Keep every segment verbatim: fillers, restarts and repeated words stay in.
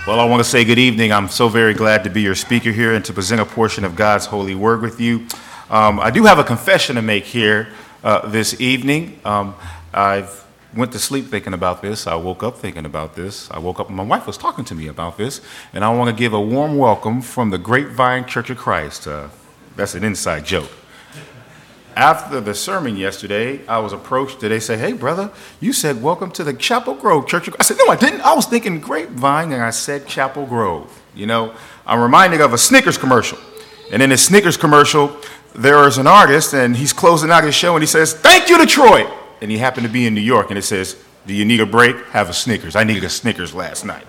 Well, I want to say good evening. I'm so very glad to be your speaker here and to present a portion of God's holy word with you. Um, I do have a confession to make here uh, this evening. Um, I went to sleep thinking about this. I woke up thinking about this. I woke up and my wife was talking to me about this. And I want to give a warm welcome from the Grapevine Church of Christ. Uh, that's an inside joke. After the sermon yesterday, I was approached. Did they say, "Hey, brother, you said welcome to the Chapel Grove Church." I said, "No, I didn't. I was thinking Grapevine, and I said Chapel Grove." You know, I'm reminded of a Snickers commercial. And in the Snickers commercial, there is an artist, and he's closing out his show, and he says, "Thank you, Detroit." And he happened to be in New York, and it says, "Do you need a break? Have a Snickers. I needed a Snickers last night."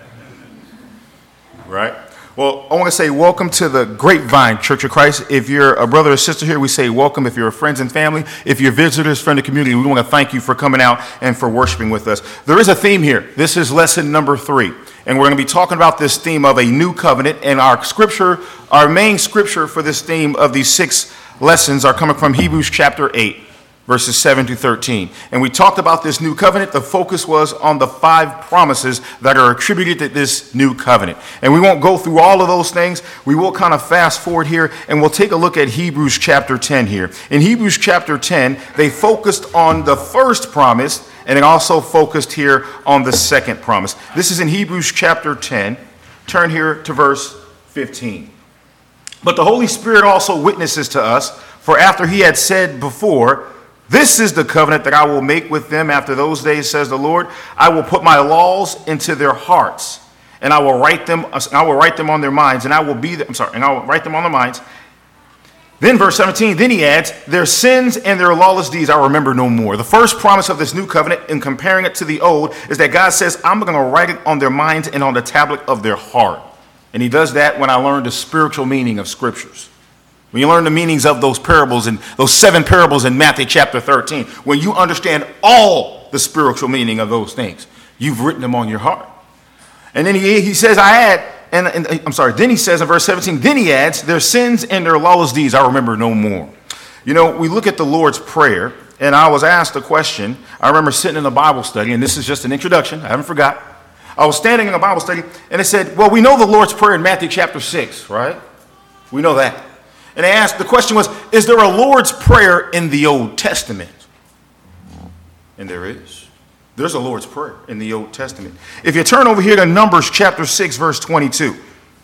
Right? Well, I want to say welcome to the Grapevine Church of Christ. If you're a brother or sister here, we say welcome. If you're friends and family, if you're visitors from the community, we want to thank you for coming out and for worshiping with us. There is a theme here. This is lesson number three. And we're going to be talking about this theme of a new covenant. And our scripture, our main scripture for this theme of these six lessons are coming from Hebrews chapter eight. Verses seven to thirteen. And we talked about this new covenant. The focus was on the five promises that are attributed to this new covenant. And we won't go through all of those things. We will kind of fast forward here and we'll take a look at Hebrews chapter ten here. In Hebrews chapter ten, they focused on the first promise and it also focused here on the second promise. This is in Hebrews chapter ten. Turn here to verse fifteen. But the Holy Spirit also witnesses to us, for after he had said before, "This is the covenant that I will make with them after those days, says the Lord. I will put my laws into their hearts, and I will write them. I will write them on their minds, and I will be. The, I'm sorry, and I will write them on their minds." Then verse seventeen. Then he adds, "Their sins and their lawless deeds I remember no more." The first promise of this new covenant, in comparing it to the old, is that God says, "I'm going to write it on their minds and on the tablet of their heart." And He does that when I learned the spiritual meaning of scriptures. When you learn the meanings of those parables and those seven parables in Matthew chapter thirteen, when you understand all the spiritual meaning of those things, you've written them on your heart. And then he, he says, I add, and, and I'm sorry, then he says in verse seventeen, then he adds, "Their sins and their lawless deeds I remember no more." You know, we look at the Lord's Prayer, and I was asked a question. I remember sitting in a Bible study, and this is just an introduction. I haven't forgot. I was standing in a Bible study, and it said, well, we know the Lord's Prayer in Matthew chapter six, right? We know that. And they asked, the question was, is there a Lord's Prayer in the Old Testament? And there is. There's a Lord's Prayer in the Old Testament. If you turn over here to Numbers chapter six, verse twenty-two.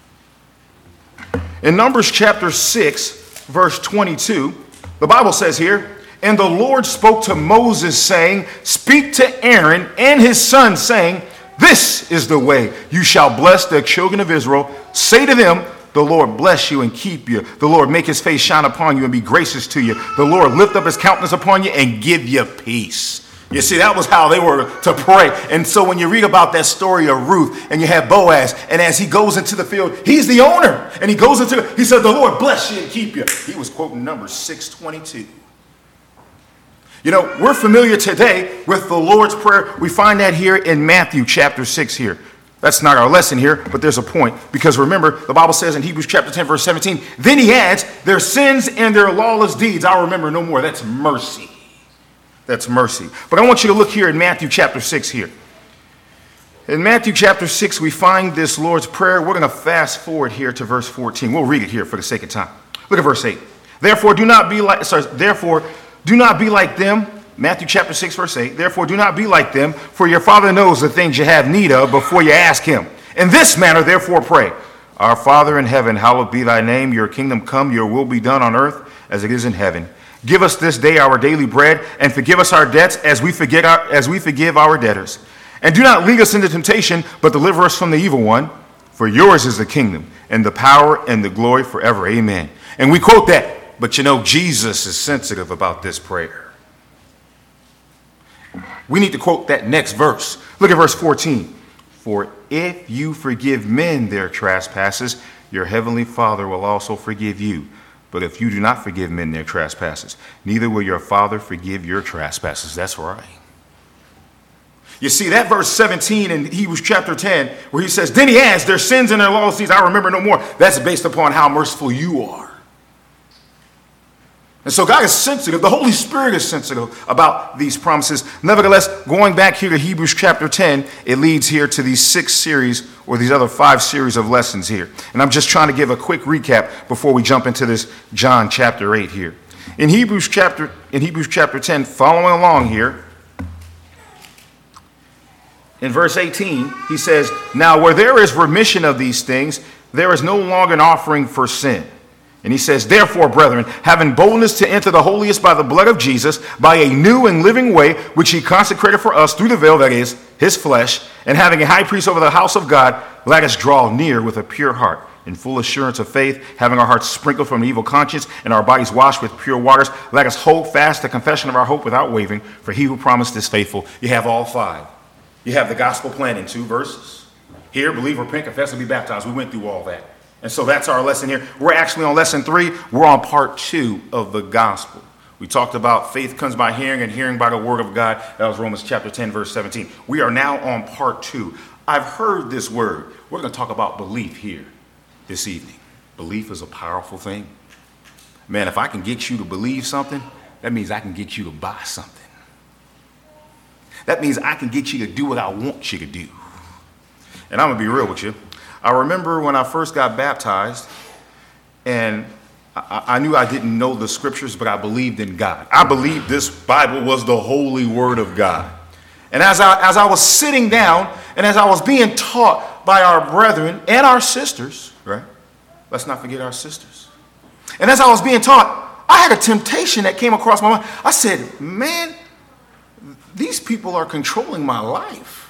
In Numbers chapter six, verse twenty-two, the Bible says here, "And the Lord spoke to Moses, saying, Speak to Aaron and his sons, saying, This is the way you shall bless the children of Israel. Say to them, the Lord bless you and keep you. The Lord make his face shine upon you and be gracious to you. The Lord lift up his countenance upon you and give you peace." You see, that was how they were to pray. And so when you read about that story of Ruth and you have Boaz, and as he goes into the field, he's the owner. And he goes into, he said, "The Lord bless you and keep you." He was quoting Numbers six twenty-two. You know, we're familiar today with the Lord's Prayer. We find that here in Matthew chapter six here. That's not our lesson here, but there's a point. Because remember, the Bible says in Hebrews chapter ten, verse seventeen, then he adds, "Their sins and their lawless deeds I remember no more." That's mercy. That's mercy. But I want you to look here in Matthew chapter six here. In Matthew chapter six, we find this Lord's Prayer. We're going to fast forward here to verse fourteen. We'll read it here for the sake of time. Look at verse eight. Therefore, do not be like, sorry, therefore, do not be like them. Matthew chapter six, verse eight. "Therefore, do not be like them, for your Father knows the things you have need of before you ask him. In this manner, therefore, pray. Our Father in heaven, hallowed be thy name. Your kingdom come, your will be done on earth as it is in heaven. Give us this day our daily bread, and forgive us our debts as we forget our, as we forgive our debtors. And do not lead us into temptation, but deliver us from the evil one. For yours is the kingdom, and the power, and the glory forever. Amen." And we quote that, but you know, Jesus is sensitive about this prayer. We need to quote that next verse. Look at verse fourteen. "For if you forgive men their trespasses, your heavenly Father will also forgive you. But if you do not forgive men their trespasses, neither will your Father forgive your trespasses." That's right. You see, that verse seventeen in Hebrews chapter ten, where he says, then he adds, "Their sins and their lawless deeds I remember no more." That's based upon how merciful you are. And so God is sensitive. The Holy Spirit is sensitive about these promises. Nevertheless, going back here to Hebrews chapter ten, it leads here to these six series or these other five series of lessons here. And I'm just trying to give a quick recap before we jump into this John chapter eight here. In Hebrews chapter, in Hebrews chapter ten, following along here, in verse eighteen, he says, "Now where there is remission of these things, there is no longer an offering for sin." And he says, "Therefore, brethren, having boldness to enter the holiest by the blood of Jesus, by a new and living way, which he consecrated for us through the veil, that is, his flesh, and having a high priest over the house of God, let us draw near with a pure heart, in full assurance of faith, having our hearts sprinkled from an evil conscience and our bodies washed with pure waters. Let us hold fast the confession of our hope without wavering, for he who promised is faithful." You have all five. You have the gospel plan in two verses. Here, believe, repent, confess, and be baptized. We went through all that. And so that's our lesson here. We're actually on lesson three. We're on part two of the gospel. We talked about faith comes by hearing and hearing by the word of God. That was Romans chapter ten, verse seventeen. We are now on part two. I've heard this word. We're going to talk about belief here this evening. Belief is a powerful thing. Man, if I can get you to believe something, that means I can get you to buy something. That means I can get you to do what I want you to do. And I'm going to be real with you. I remember when I first got baptized, and I, I knew I didn't know the scriptures, but I believed in God. I believed this Bible was the holy word of God. And as I, as I was sitting down, and as I was being taught by our brethren and our sisters, right? Let's not forget our sisters. And as I was being taught, I had a temptation that came across my mind. I said, man, these people are controlling my life.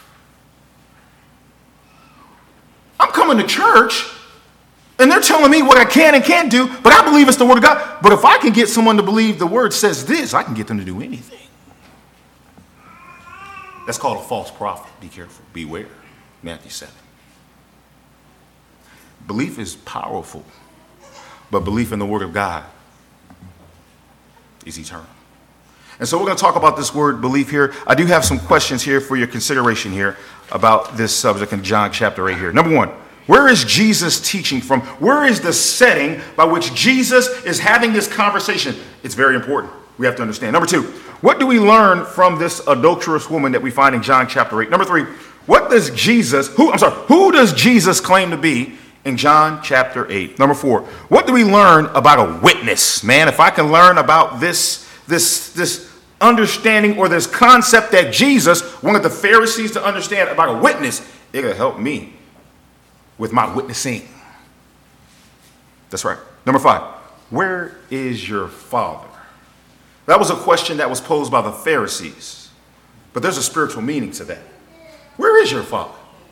I'm coming to church, and they're telling me what I can and can't do, but I believe it's the word of God. But if I can get someone to believe the word says this, I can get them to do anything. That's called a false prophet. Be careful. Beware. Matthew seven. Belief is powerful, but belief in the word of God is eternal. And so we're going to talk about this word belief here. I do have some questions here for your consideration here about this subject in John chapter eight here. Number one, where is Jesus teaching from? Where is the setting by which Jesus is having this conversation? It's very important. We have to understand. Number two, what do we learn from this adulterous woman that we find in John chapter eight? Number three, what does Jesus, who, I'm sorry, who does Jesus claim to be in John chapter eight? Number four, what do we learn about a witness? Man, if I can learn about this, this, this understanding or this concept that Jesus wanted the Pharisees to understand about a witness, it'll help me with my witnessing. That's right. Number five, where is your Father? That was a question that was posed by the Pharisees, but there's a spiritual meaning to that. Where is your Father?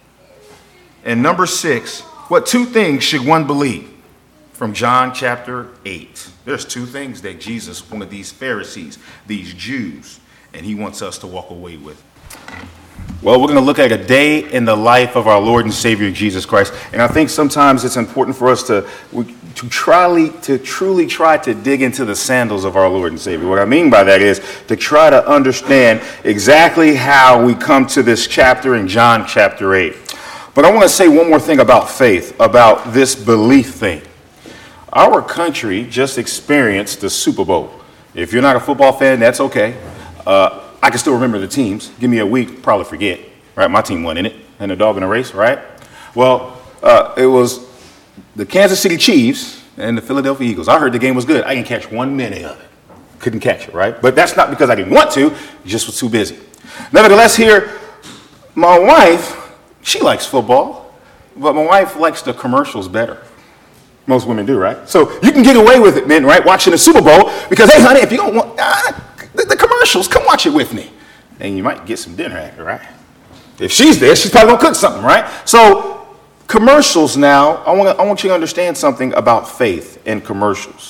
And number six, what two things should one believe? From John chapter eight. There's two things that Jesus wanted these Pharisees, these Jews, and he wants us to walk away with. Well, we're going to look at a day in the life of our Lord and Savior Jesus Christ. And I think sometimes it's important for us to, to, try, to truly try to dig into the sandals of our Lord and Savior. What I mean by that is to try to understand exactly how we come to this chapter in John chapter eight. But I want to say one more thing about faith, about this belief thing. Our country just experienced the Super Bowl. If you're not a football fan, that's okay. Uh, I can still remember the teams. Give me a week, probably forget. Right, my team won in it, and a dog in a race, right? Well, uh, it was the Kansas City Chiefs and the Philadelphia Eagles. I heard the game was good. I didn't catch one minute of it. Couldn't catch it, right? But that's not because I didn't want to. Just was too busy. Nevertheless, here, my wife, she likes football, but my wife likes the commercials better. Most women do, right? So you can get away with it, men, right? Watching the Super Bowl because, hey, honey, if you don't want uh, the, the commercials, come watch it with me. And you might get some dinner after, right? If she's there, she's probably going to cook something, right? So commercials now, I want, I want you to understand something about faith in commercials.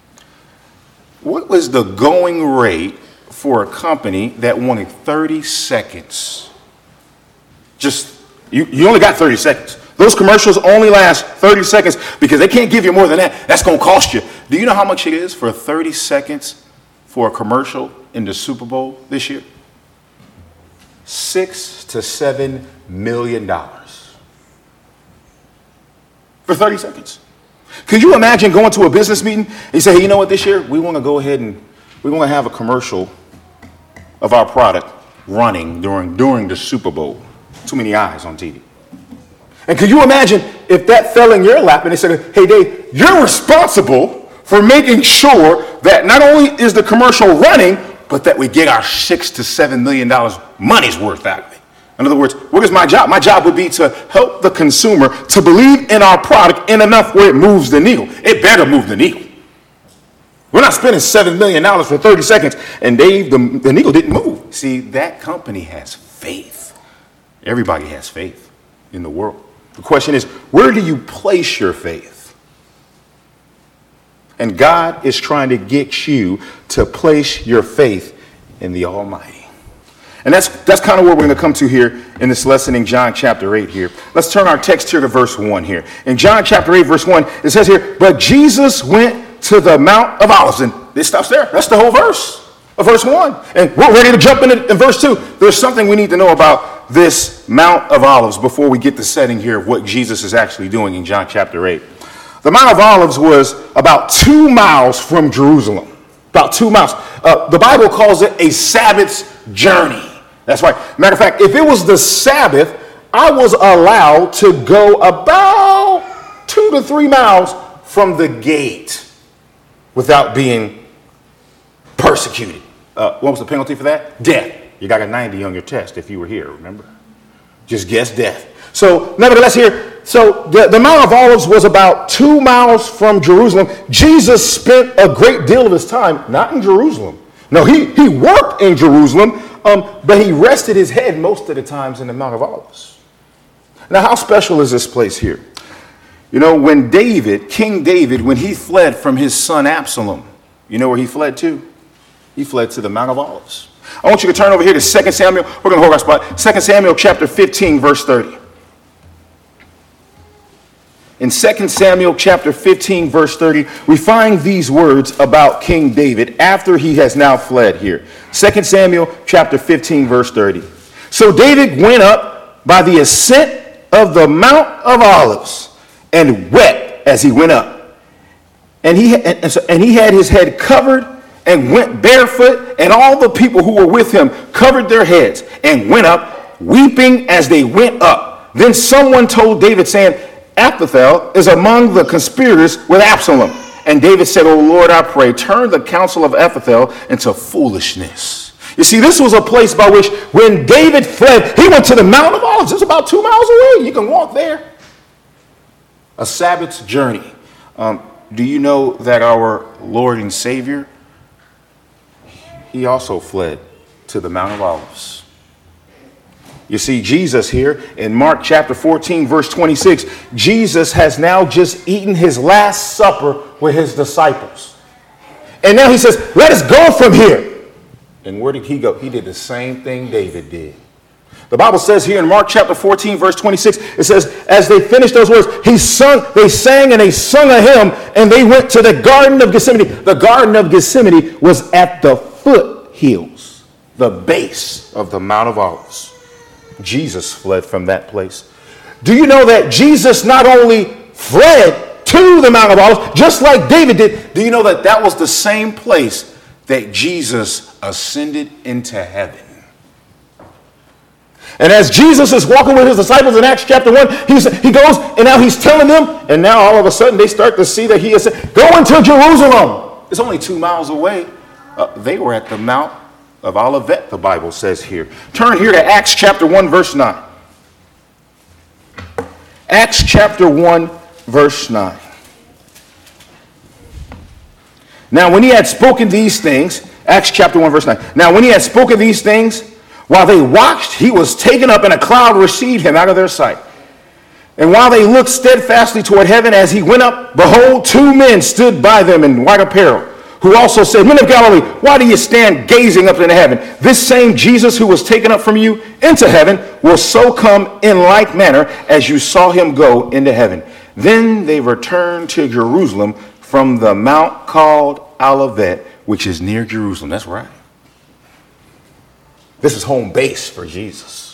What was the going rate for a company that wanted thirty seconds? Just, you, you only got thirty seconds. Those commercials only last thirty seconds because they can't give you more than that. That's going to cost you. Do you know how much it is for thirty seconds for a commercial in the Super Bowl this year? Six to seven million dollars for thirty seconds. Could you imagine going to a business meeting and you say, hey, you know what, this year we want to go ahead and we want to have a commercial of our product running during during the Super Bowl. Too many eyes on T V. And could you imagine if that fell in your lap and they said, hey, Dave, you're responsible for making sure that not only is the commercial running, but that we get our six to seven million dollars money's worth out of it. In other words, what is my job? My job would be to help the consumer to believe in our product in enough where it moves the needle. It better move the needle. We're not spending seven million dollars for thirty seconds, and Dave, the, the needle didn't move. See, that company has faith. Everybody has faith in the world. The question is, where do you place your faith? And God is trying to get you to place your faith in the Almighty. And that's that's kind of where we're going to come to here in this lesson in John chapter eight here. Let's turn our text here to verse one here. In John chapter eight, verse one, it says here, but Jesus went to the Mount of Olives. And this stops there. That's the whole verse of verse one. And we're ready to jump into in verse two. There's something we need to know about this Mount of Olives before we get the setting here of what Jesus is actually doing in John chapter eight. The Mount of Olives was about two miles from Jerusalem. About two miles. Uh, the Bible calls it a Sabbath's journey. That's right. Matter of fact, if it was the Sabbath, I was allowed to go about two to three miles from the gate without being persecuted. Uh, what was the penalty for that? Death. You got a ninety on your test if you were here, remember? Just guess death. So, nevertheless here, so the, the Mount of Olives was about two miles from Jerusalem. Jesus spent a great deal of his time not in Jerusalem. No, he, he worked in Jerusalem, um, but he rested his head most of the times in the Mount of Olives. Now, how special is this place here? You know, when David, King David, when he fled from his son Absalom, you know where he fled to? He fled to the Mount of Olives. I want you to turn over here to Second Samuel. We're going to hold our spot. Second Samuel chapter fifteen, verse thirty. In Second Samuel chapter fifteen, verse thirty, we find these words about King David after he has now fled here. Second Samuel chapter fifteen, verse thirty. So David went up by the ascent of the Mount of Olives and wept as he went up. And he, and, so, and he had his head covered and went barefoot, and all the people who were with him covered their heads and went up, weeping as they went up. Then someone told David, saying, Ahithophel is among the conspirators with Absalom. And David said, O Lord, I pray, turn the counsel of Ahithophel into foolishness. You see, this was a place by which when David fled, he went to the Mount of Olives. It's about two miles away. You can walk there. A Sabbath's journey. Um, do you know that our Lord and Savior, he also fled to the Mount of Olives? You see, Jesus here in Mark chapter fourteen, verse twenty-six, Jesus has now just eaten his last supper with his disciples. And now he says, let us go from here. And where did he go? He did the same thing David did. The Bible says here in Mark chapter fourteen, verse twenty-six, it says, as they finished those words, he sung, they sang and they sung a hymn, and they went to the Garden of Gethsemane. The Garden of Gethsemane was at the foothills, the base of the Mount of Olives. Jesus fled from that place. Do you know that Jesus not only fled to the Mount of Olives, just like David did, do you know that that was the same place that Jesus ascended into heaven? And as Jesus is walking with his disciples in Acts chapter one, he's, he goes and now he's telling them, and now all of a sudden they start to see that he is going to Jerusalem. It's only two miles away. Uh, they were at the Mount of Olivet, the Bible says here. Turn here to Acts chapter one, verse nine. Acts chapter one, verse nine. Now when he had spoken these things, Acts chapter one, verse nine. Now when he had spoken these things, while they watched, he was taken up, and a cloud received him out of their sight. And while they looked steadfastly toward heaven as he went up, behold, two men stood by them in white apparel, who also said, Men of Galilee, why do you stand gazing up into heaven? This same Jesus who was taken up from you into heaven will so come in like manner as you saw him go into heaven. Then they returned to Jerusalem from the mount called Olivet, which is near Jerusalem. That's right. This is home base for Jesus.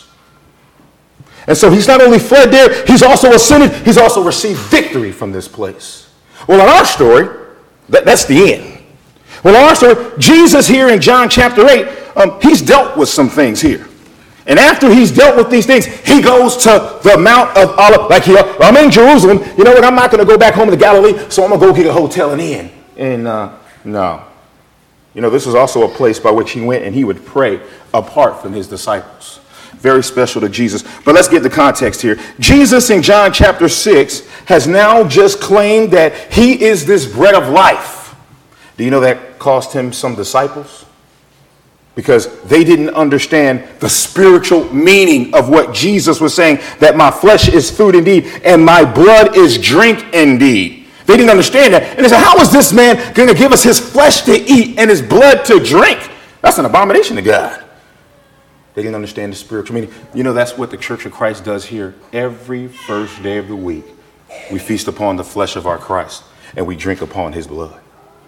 And so he's not only fled there, he's also ascended. He's also received victory from this place. Well, in our story, that, that's the end. Well, in our story, Jesus here in John chapter eight, um, he's dealt with some things here. And after he's dealt with these things, he goes to the Mount of Olives. Like, here, I'm in Jerusalem. You know what? I'm not going to go back home to Galilee, so I'm going to go get a hotel and inn. And uh, no. You know, this is also a place by which he went and he would pray apart from his disciples. Very special to Jesus. But let's get the context here. Jesus in John chapter six has now just claimed that he is this bread of life. Do you know that cost him some disciples? Because they didn't understand the spiritual meaning of what Jesus was saying, that my flesh is food indeed, and my blood is drink indeed. They didn't understand that. And they said, how is this man going to give us his flesh to eat and his blood to drink? That's an abomination to God. They didn't understand the spiritual meaning. You know, that's what the Church of Christ does here every first day of the week. We feast upon the flesh of our Christ and we drink upon his blood.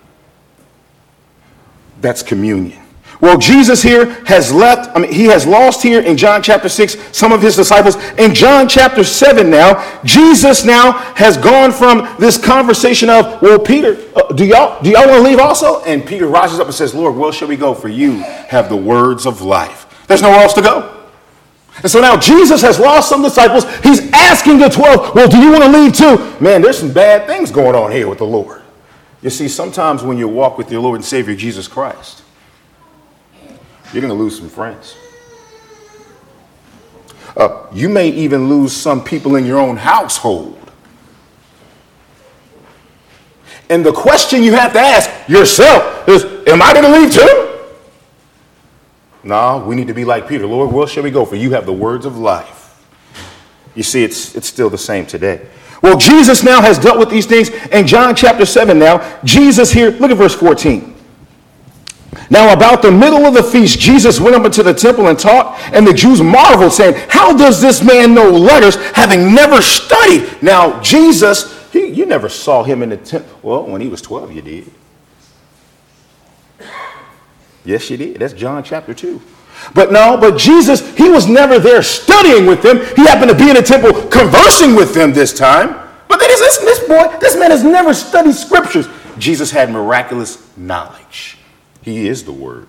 That's communion. Well, Jesus here has left, I mean, he has lost here in John chapter six some of his disciples. In John chapter seven now, Jesus now has gone from this conversation of, well, Peter, uh, do y'all do y'all want to leave also? And Peter rises up and says, Lord, where shall we go? For you have the words of life. There's nowhere else to go. And so now Jesus has lost some disciples. He's asking the twelve, well, do you want to leave too? Man, there's some bad things going on here with the Lord. You see, sometimes when you walk with your Lord and Savior, Jesus Christ, you're going to lose some friends. Uh, you may even lose some people in your own household. And the question you have to ask yourself is, am I going to leave too? No, we need to be like Peter. Lord, where shall we go? For you have the words of life. You see, it's, it's still the same today. Well, Jesus now has dealt with these things. In John chapter seven now, Jesus here, look at verse fourteen. Now about the middle of the feast, Jesus went up into the temple and taught, and the Jews marveled, saying, how does this man know letters, having never studied? Now, Jesus, he, you never saw him in the temple. Well, when he was twelve, you did. Yes, you did. That's John chapter two. But no, but Jesus, he was never there studying with them. He happened to be in the temple conversing with them this time. But then this, this boy, this man has never studied scriptures. Jesus had miraculous knowledge. He is the word.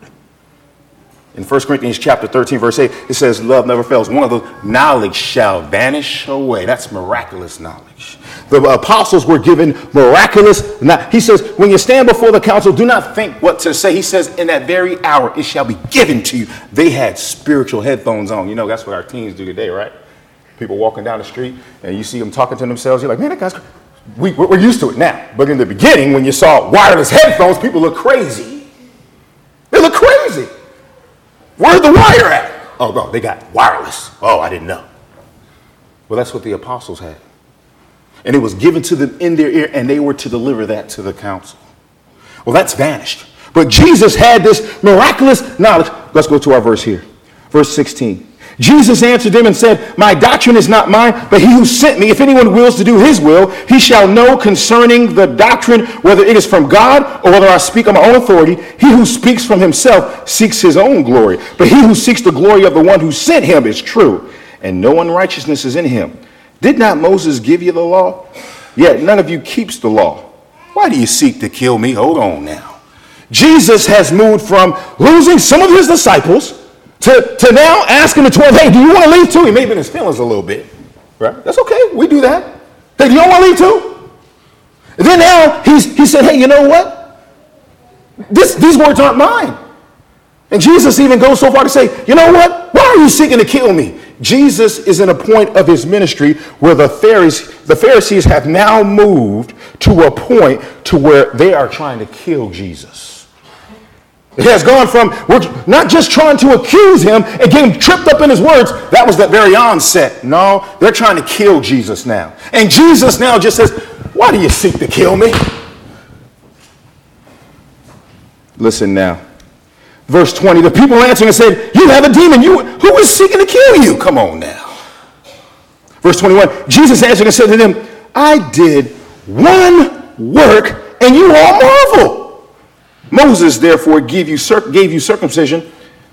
In First Corinthians chapter thirteen, verse eight, it says, love never fails. One of those, knowledge shall vanish away. That's miraculous knowledge. The apostles were given miraculous. He says, when you stand before the council, do not think what to say. He says, in that very hour, it shall be given to you. They had spiritual headphones on. You know, that's what our teens do today, right? People walking down the street and you see them talking to themselves. You're like, man, that guy's, we, we're used to it now. But in the beginning, when you saw wireless headphones, people look crazy. They look crazy. Where's the wire at? Oh, no, they got wireless. Oh, I didn't know. Well, that's what the apostles had. And it was given to them in their ear, and they were to deliver that to the council. Well, that's vanished. But Jesus had this miraculous knowledge. Let's go to our verse here. Verse sixteen. Jesus answered them and said, my doctrine is not mine, but he who sent me. If anyone wills to do his will, he shall know concerning the doctrine, whether it is from God or whether I speak on my own authority. He who speaks from himself seeks his own glory. But he who seeks the glory of the one who sent him is true, and no unrighteousness is in him. Did not Moses give you the law? Yet none of you keeps the law. Why do you seek to kill me? Hold on now. Jesus has moved from losing some of his disciples To, to now asking the twelve, hey, do you want to leave too? He may have been in his feelings a little bit. Right? That's okay. We do that. Hey, do you want to leave too? And then now he's, he said, hey, you know what? This, these words aren't mine. And Jesus even goes so far to say, you know what? Why are you seeking to kill me? Jesus is in a point of his ministry where the Pharisees, the Pharisees have now moved to a point to where they are trying to kill Jesus. It has gone from, we're not just trying to accuse him and get him tripped up in his words. That was the very onset. No, they're trying to kill Jesus now. And Jesus now just says, why do you seek to kill me? Listen now. Verse twenty, the people answering and said, you have a demon. You, who is seeking to kill you? Come on now. Verse twenty-one, Jesus answered and said to them, I did one work and you all marvel. Moses, therefore, gave you, gave you circumcision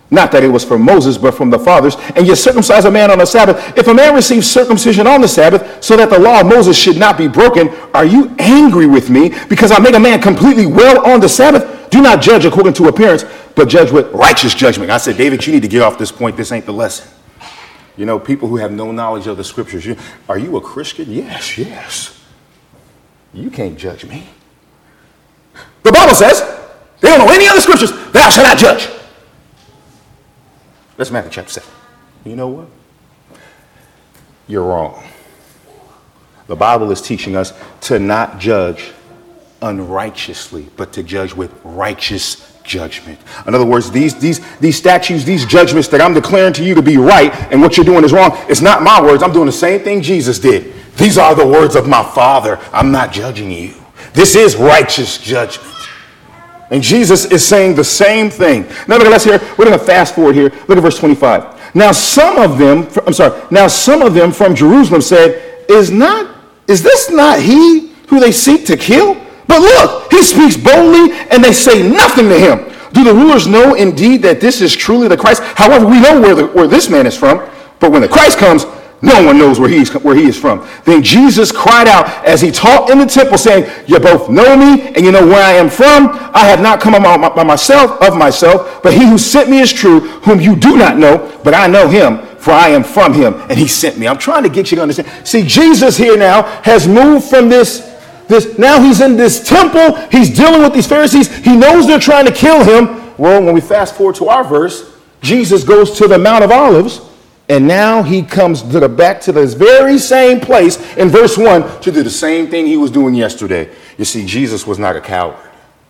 Not that it was from Moses, but from the fathers. And you circumcise a man on the Sabbath. If a man receives circumcision on the Sabbath, so that the law of Moses should not be broken, are you angry with me because I make a man completely well on the Sabbath? Do not judge according to appearance, but judge with righteous judgment. I said, David, you need to get off this point. This ain't the lesson. You know, people who have no knowledge of the scriptures. You, are you a Christian? Yes, yes. You can't judge me. The Bible says, they don't know any other scriptures. Thou shalt not judge. That's Matthew chapter seven. You know what? You're wrong. The Bible is teaching us to not judge unrighteously, but to judge with righteous judgment. In other words, these, these, these statutes, these judgments that I'm declaring to you to be right and what you're doing is wrong, it's not my words. I'm doing the same thing Jesus did. These are the words of my Father. I'm not judging you. This is righteous judgment. And Jesus is saying the same thing. Nevertheless, here, we're going to fast forward here. Look at verse twenty-five. Now some of them, I'm sorry, now some of them from Jerusalem said, Is not, is this not he who they seek to kill? But look, he speaks boldly and they say nothing to him. Do the rulers know indeed that this is truly the Christ? However, we know where, the, where this man is from. But when the Christ comes, no one knows where, he's, where he is from. Then Jesus cried out as he taught in the temple, saying, You both know me, and you know where I am from. I have not come by myself of myself, but he who sent me is true, whom you do not know, but I know him, for I am from him, and he sent me. I'm trying to get you to understand. See, Jesus here now has moved from this, this now he's in this temple. He's dealing with these Pharisees. He knows they're trying to kill him. Well, when we fast forward to our verse, Jesus goes to the Mount of Olives. And now he comes to the back to this very same place in verse one to do the same thing he was doing yesterday. You see, Jesus was not a coward.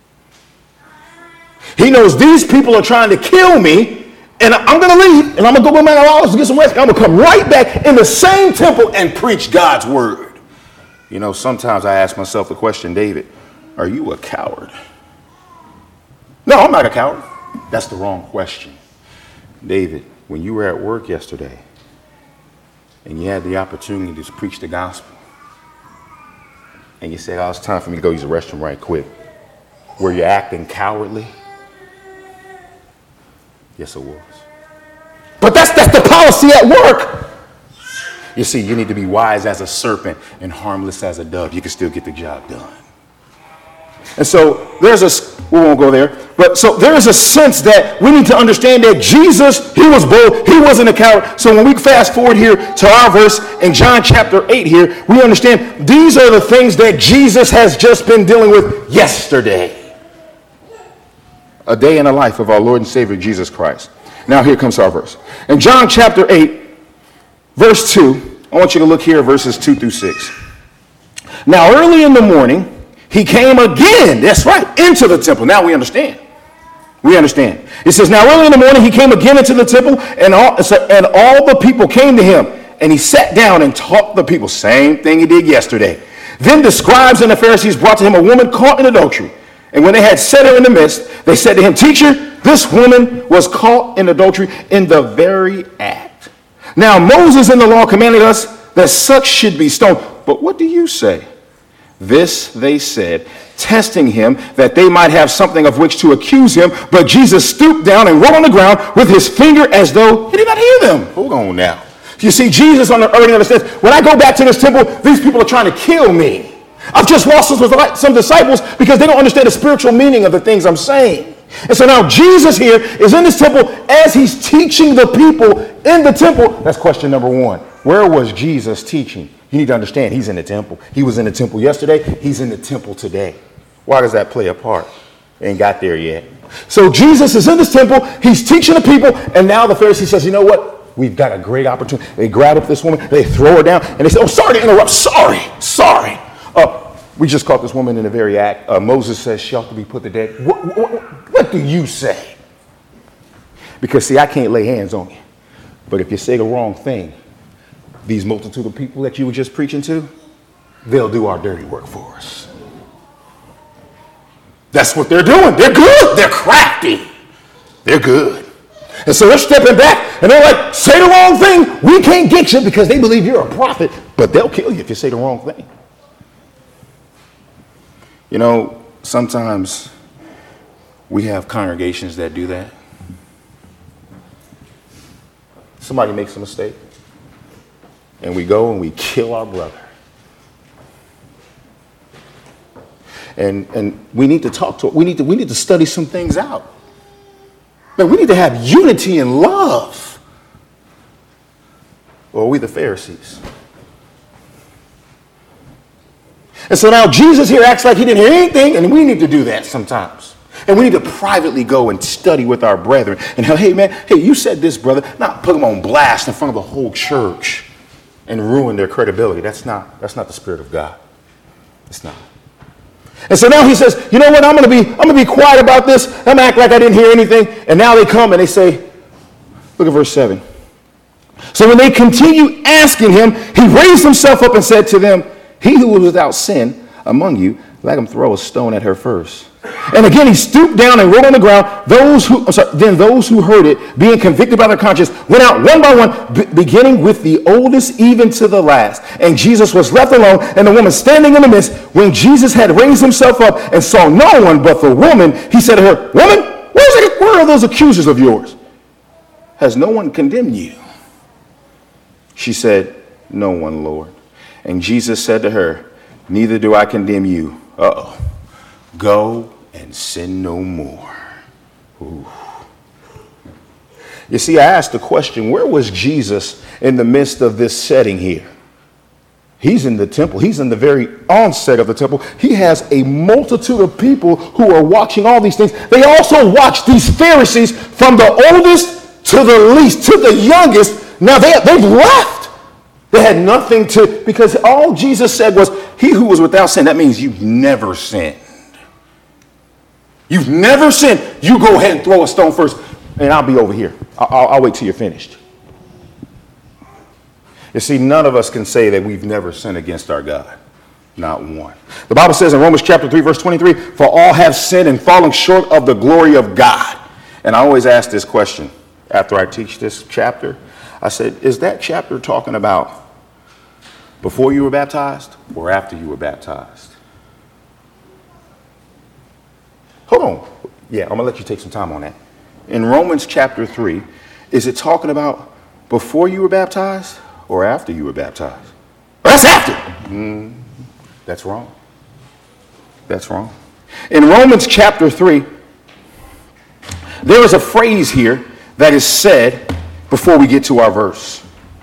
He knows these people are trying to kill me, and I'm going to leave, and I'm going to go to Mount Olives to get some rest. I'm going to come right back in the same temple and preach God's word. You know, sometimes I ask myself the question, David, are you a coward? No, I'm not a coward. That's the wrong question. David, when you were at work yesterday and you had the opportunity to preach the gospel and you said, oh, it's time for me to go use the restroom right quick, were you acting cowardly? Yes, it was. But that's, that's the policy at work. You see, you need to be wise as a serpent and harmless as a dove. You can still get the job done. And so there's a, we won't go there, but so there is a sense that we need to understand that Jesus, he was bold, he wasn't a coward. So when we fast forward here to our verse in John chapter eight here, we understand these are the things that Jesus has just been dealing with yesterday. A day in the life of our Lord and Savior, Jesus Christ. Now here comes our verse. In John chapter eight, verse two, I want you to look here, verses two through six. Now early in the morning, he came again, that's right, into the temple. Now we understand. We understand. It says, now early in the morning he came again into the temple, and all, and all the people came to him. And he sat down and taught the people. Same thing he did yesterday. Then the scribes and the Pharisees brought to him a woman caught in adultery. And when they had set her in the midst, they said to him, Teacher, this woman was caught in adultery in the very act. Now Moses in the law commanded us that such should be stoned. But what do you say? This they said, testing him that they might have something of which to accuse him. But Jesus stooped down and wrote on the ground with his finger as though he did not hear them. Hold on now. You see, Jesus on the earth understands, when I go back to this temple, these people are trying to kill me. I've just lost some disciples because they don't understand the spiritual meaning of the things I'm saying. And so now Jesus here is in this temple as he's teaching the people in the temple. That's question number one. Where was Jesus teaching? You need to understand, he's in the temple. He was in the temple yesterday. He's in the temple today. Why does that play a part? Ain't got there yet. So Jesus is in this temple. He's teaching the people. And now the Pharisee says, you know what? We've got a great opportunity. They grab up this woman. They throw her down. And they say, oh, sorry to interrupt. Sorry. Sorry. Uh, we just caught this woman in the very act. Uh, Moses says she ought to be put to death. What, what, what do you say? Because, see, I can't lay hands on you. But if you say the wrong thing, these multitude of people that you were just preaching to, they'll do our dirty work for us. That's what they're doing. They're good. They're crafty. They're good. And so they're stepping back and they're like, say the wrong thing. We can't get you because they believe you're a prophet, but they'll kill you if you say the wrong thing. You know, sometimes we have congregations that do that. Somebody makes a mistake, and we go and we kill our brother. And and we need to talk to we need to we need to study some things out. Man, we need to have unity and love. Or are we the Pharisees? And so now Jesus here acts like he didn't hear anything, and we need to do that sometimes. And we need to privately go and study with our brethren. And hey, man, hey, you said this, brother. Not put them on blast in front of the whole church and ruin their credibility. That's not, that's not the Spirit of God. It's not. And so now he says, you know what, I'm going to be, I'm going to be quiet about this. I'm going to act like I didn't hear anything. And now they come and they say, look at verse seven. So when they continue asking him, he raised himself up and said to them, he who was without sin among you, let him throw a stone at her first. And again, he stooped down and wrote on the ground. Those who, I'm sorry, then those who heard it, being convicted by their conscience, went out one by one, b- beginning with the oldest even to the last. And Jesus was left alone, and the woman standing in the midst. When Jesus had raised himself up and saw no one but the woman, he said to her, woman, where's it, where are those accusers of yours? Has no one condemned you? She said, no one, Lord. And Jesus said to her, neither do I condemn you. Uh-oh. Go and sin no more. Ooh. You see, I asked the question, where was Jesus in the midst of this setting here? He's in the temple. He's in the very onset of the temple. He has a multitude of people who are watching all these things. They also watch these Pharisees from the oldest to the least, to the youngest. Now they, they've left. They had nothing to, because all Jesus said was, he who was without sin. That means you've never sinned. You've never sinned. You go ahead and throw a stone first, and I'll be over here. I'll, I'll wait till you're finished. You see, none of us can say that we've never sinned against our God. Not one. The Bible says in Romans chapter three, verse twenty-three, for all have sinned and fallen short of the glory of God. And I always ask this question after I teach this chapter. I said, is that chapter talking about before you were baptized or after you were baptized? Hold on. Yeah, I'm going to let you take some time on that. In Romans chapter three, is it talking about before you were baptized or after you were baptized? That's after. Mm, that's wrong. That's wrong. In Romans chapter three, there is a phrase here that is said before we get to our verse.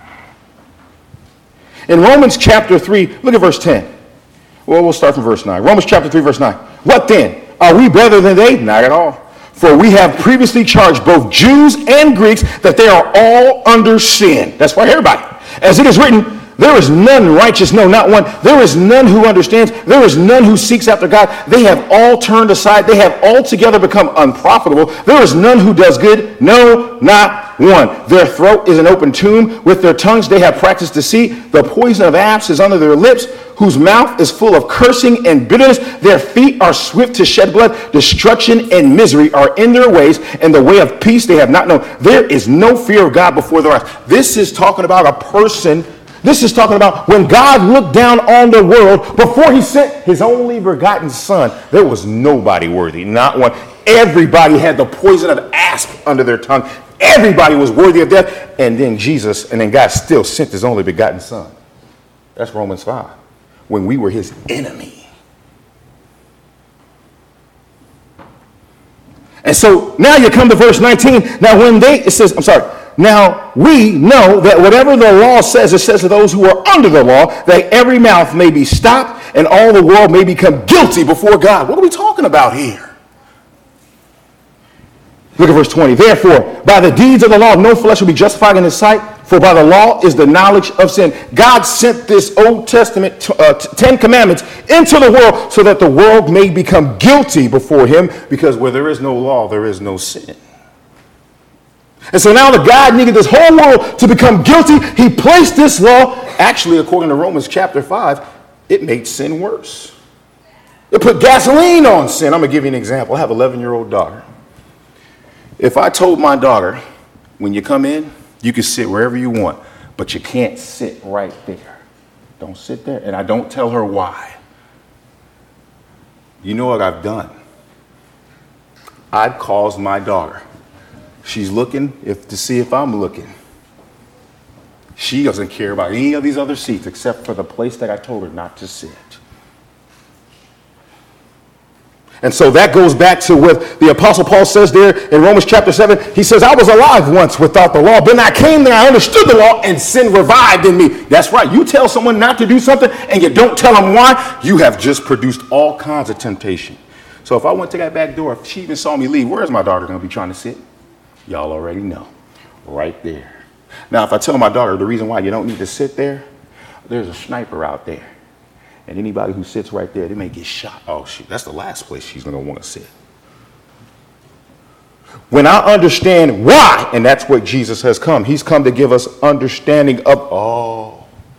In Romans chapter three, look at verse ten. Well, we'll start from verse nine. Romans chapter three, verse nine. What then? Are we better than they? Not at all. For we have previously charged both Jews and Greeks that they are all under sin. That's for everybody. As it is written, there is none righteous, no, not one. There is none who understands. There is none who seeks after God. They have all turned aside. They have altogether become unprofitable. There is none who does good, no, not one. Their throat is an open tomb. With their tongues they have practiced deceit. The poison of asps is under their lips, whose mouth is full of cursing and bitterness. Their feet are swift to shed blood. Destruction and misery are in their ways, and the way of peace they have not known. There is no fear of God before their eyes. This is talking about a person. This is talking about when God looked down on the world before he sent his only begotten son. There was nobody worthy, not one. Everybody had the poison of asp under their tongue. Everybody was worthy of death. And then Jesus, and then God still sent his only begotten son. That's Romans five. When we were his enemy. And so now you come to verse nineteen. Now when they, it says, I'm sorry. Now we know that whatever the law says, it says to those who are under the law, that every mouth may be stopped and all the world may become guilty before God. What are we talking about here? Look at verse twenty. Therefore, by the deeds of the law, no flesh will be justified in his sight, for by the law is the knowledge of sin. God sent this Old Testament uh, Ten Commandments into the world so that the world may become guilty before him, because where there is no law, there is no sin. And so now that God needed this whole world to become guilty, he placed this law. Actually, according to Romans chapter five, it made sin worse. It put gasoline on sin. I'm going to give you an example. I have an eleven-year-old daughter. If I told my daughter, when you come in, you can sit wherever you want, but you can't sit right there. Don't sit there. And I don't tell her why. You know what I've done? I've caused my daughter. She's looking if to see if I'm looking. She doesn't care about any of these other seats except for the place that I told her not to sit. And so that goes back to what the Apostle Paul says there in Romans chapter seven. He says, I was alive once without the law. Then I came there, I understood the law, and sin revived in me. That's right. You tell someone not to do something and you don't tell them why, you have just produced all kinds of temptation. So if I went to that back door, if she even saw me leave, where's my daughter going to be trying to sit? Y'all already know. Right there. Now, if I tell my daughter the reason why you don't need to sit there, there's a sniper out there. And anybody who sits right there, they may get shot. Oh, shit, that's the last place she's going to want to sit. When I understand why, and that's what Jesus has come. He's come to give us understanding of, oh,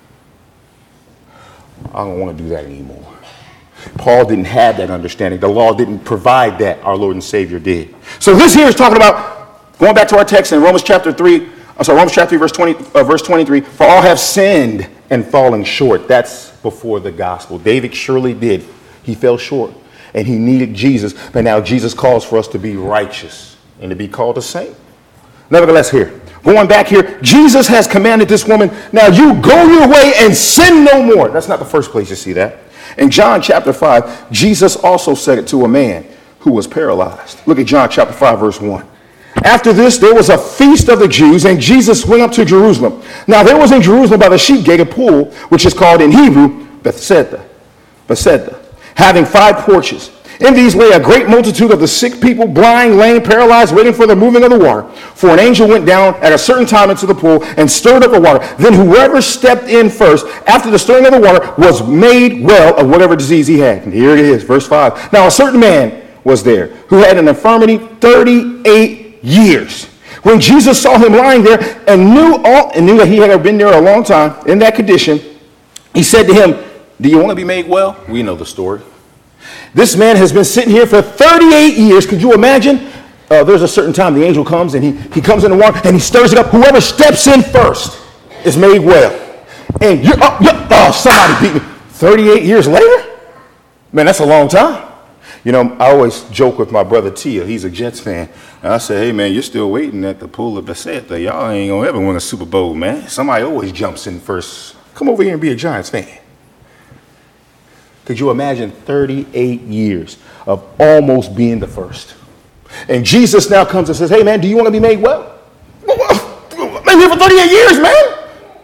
I don't want to do that anymore. Paul didn't have that understanding. The law didn't provide that. Our Lord and Savior did. So this here is talking about, going back to our text in Romans chapter three, I'm sorry, Romans chapter three, verse twenty, uh, verse twenty-three, for all have sinned and fallen short. That's before the gospel. David surely did. He fell short and he needed Jesus. But now Jesus calls for us to be righteous and to be called a saint. Nevertheless, here, going back here, Jesus has commanded this woman, now you go your way and sin no more. That's not the first place you see that. In John chapter five, Jesus also said it to a man who was paralyzed. Look at John chapter five, verse one. After this, there was a feast of the Jews, and Jesus went up to Jerusalem. Now, there was in Jerusalem by the sheep gate a pool, which is called in Hebrew Bethesda, Bethesda, having five porches. In these lay a great multitude of the sick people, blind, lame, paralyzed, waiting for the moving of the water. For an angel went down at a certain time into the pool and stirred up the water. Then whoever stepped in first, after the stirring of the water, was made well of whatever disease he had. And here it is, verse five. Now, a certain man was there who had an infirmity thirty-eight years. When Jesus saw him lying there and knew all and knew that he had been there a long time in that condition, he said to him, do you want to be made well? We know the story. This man has been sitting here for thirty-eight years. Could you imagine? Uh, there's a certain time the angel comes and he, he comes in the water and he stirs it up. Whoever steps in first is made well. And you're, oh, you're, oh somebody beat me. thirty-eight years later? Man, that's a long time. You know, I always joke with my brother Tia. He's a Jets fan. And I say, hey, man, you're still waiting at the pool of Bethesda. Y'all ain't going to ever win a Super Bowl, man. Somebody always jumps in first. Come over here and be a Giants fan. Could you imagine thirty-eight years of almost being the first? And Jesus now comes and says, hey, man, do you want to be made well? I've been here for thirty-eight years, man.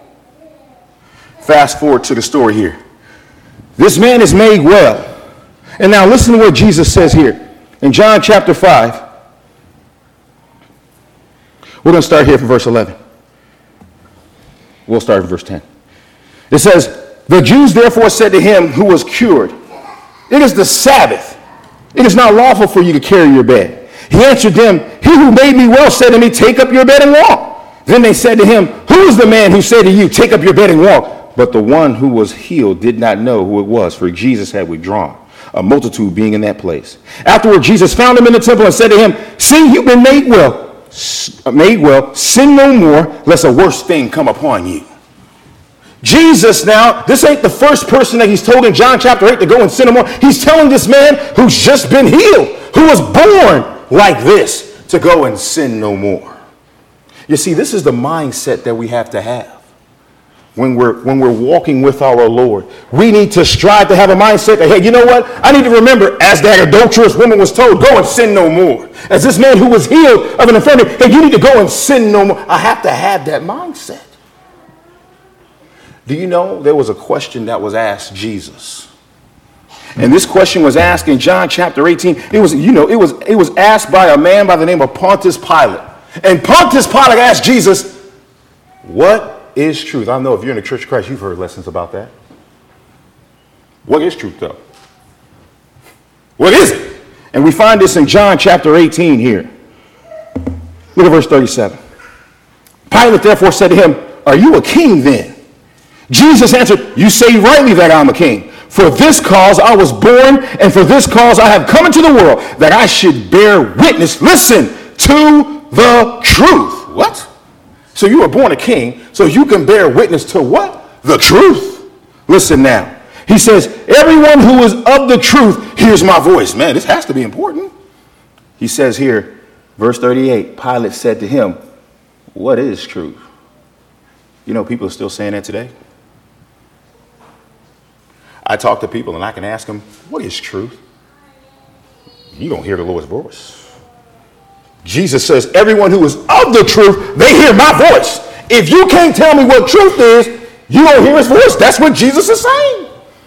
Fast forward to the story here. This man is made well. And now listen to what Jesus says here in John chapter five. We're going to start here from verse eleven. We'll start in verse ten. It says, the Jews therefore said to him who was cured, it is the Sabbath. It is not lawful for you to carry your bed. He answered them, he who made me well said to me, take up your bed and walk. Then they said to him, who is the man who said to you, take up your bed and walk? But the one who was healed did not know who it was, for Jesus had withdrawn, a multitude being in that place. Afterward, Jesus found him in the temple and said to him, see, you've been made well. Made well, sin no more, lest a worse thing come upon you. Jesus now, this ain't the first person that he's told in John chapter eight to go and sin no more. He's telling this man who's just been healed, who was born like this, to go and sin no more. You see, this is the mindset that we have to have. When we're, when we're walking with our Lord, we need to strive to have a mindset that, hey, you know what? I need to remember, as that adulterous woman was told, go and sin no more. As this man who was healed of an infirmity, hey, you need to go and sin no more. I have to have that mindset. Do you know there was a question that was asked Jesus? And this question was asked in John chapter eighteen. It was, you know, it was, it was asked by a man by the name of Pontius Pilate. And Pontius Pilate asked Jesus, what is truth? I know if you're in the Church of Christ, you've heard lessons about that. What is truth, though? What is it? And we find this in John chapter eighteen here. Look at verse thirty-seven. Pilate therefore said to him, are you a king then? Jesus answered, you say rightly that I'm a king. For this cause I was born, and for this cause I have come into the world, that I should bear witness, listen, to the truth. What? So you were born a king, so you can bear witness to what? The truth. Listen now. He says, everyone who is of the truth hears my voice. Man, this has to be important. He says here, verse thirty-eight, Pilate said to him, what is truth? You know, people are still saying that today. I talk to people and I can ask them, what is truth? You don't hear the Lord's voice. Jesus says, everyone who is of the truth, they hear my voice. If you can't tell me what truth is, you don't hear his voice. That's what Jesus is saying.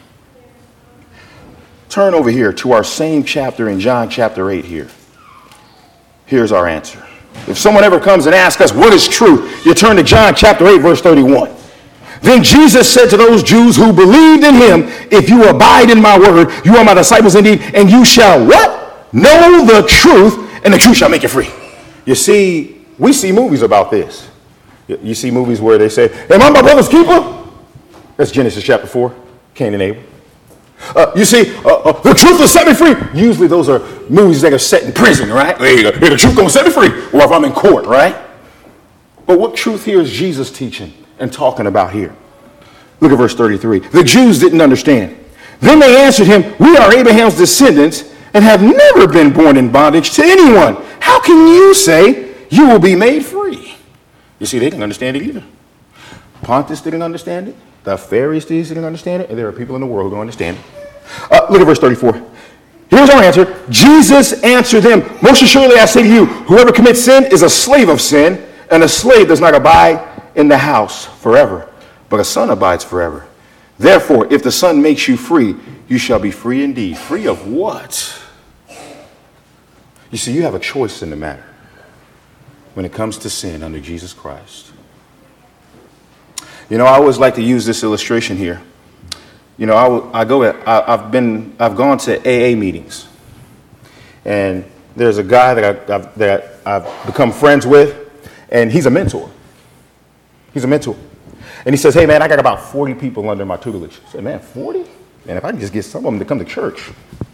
Turn over here to our same chapter in John chapter eight here. Here's our answer. If someone ever comes and asks us, what is truth? You turn to John chapter eight, verse thirty-one. Then Jesus said to those Jews who believed in him, if you abide in my word, you are my disciples indeed, and you shall what? Know the truth, and the truth shall make you free. You see, we see movies about this. You see movies where they say, am I my brother's keeper? That's Genesis chapter four, Cain and Abel. Uh, you see, uh, uh, the truth will set me free. Usually those are movies that are set in prison, right? There you go. Hey, the truth gonna set me free. Or if I'm in court, right? But what truth here is Jesus teaching and talking about here? Look at verse thirty-three. The Jews didn't understand. Then they answered him, we are Abraham's descendants and have never been born in bondage to anyone. How can you say you will be made free? You see, they didn't understand it either. Pontius didn't understand it. The Pharisees didn't understand it. And there are people in the world who don't understand it. Uh, look at verse thirty-four. Here's our answer. Jesus answered them, most assuredly I say to you, whoever commits sin is a slave of sin, and a slave does not abide in the house forever, but a son abides forever. Therefore, if the Son makes you free, you shall be free indeed. Free of what? You see, you have a choice in the matter when it comes to sin under Jesus Christ. You know, I always like to use this illustration here. You know, I, w- I go. At, I, I've been. I've gone to A A meetings, and there's a guy that I, I've, that I've become friends with, and he's a mentor. He's a mentor, and he says, "Hey, man, I got about forty people under my tutelage." I said, "Man, forty? Man, if I can just get some of them to come to church."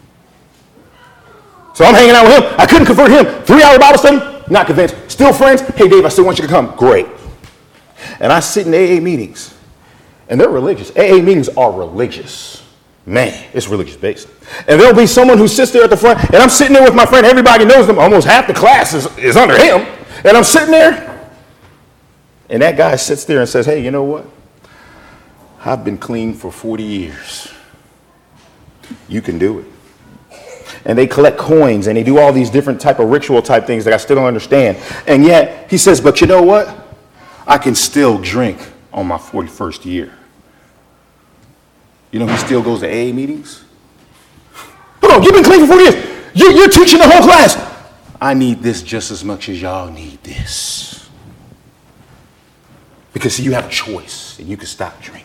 So I'm hanging out with him. I couldn't convert him. Three-hour Bible study, not convinced. Still friends. Hey, Dave, I still want you to come. Great. And I sit in A A meetings, and they're religious. A A meetings are religious. Man, it's religious based. And there'll be someone who sits there at the front, and I'm sitting there with my friend. Everybody knows them. Almost half the class is, is under him. And I'm sitting there, and that guy sits there and says, hey, you know what? I've been clean for forty years. You can do it. And they collect coins, and they do all these different type of ritual type things that I still don't understand. And yet, he says, but you know what? I can still drink on my forty-first year. You know, he still goes to A A meetings. Hold on, you've been clean for forty years. You, you're teaching the whole class. I need this just as much as y'all need this. Because see, you have a choice, and you can stop drinking.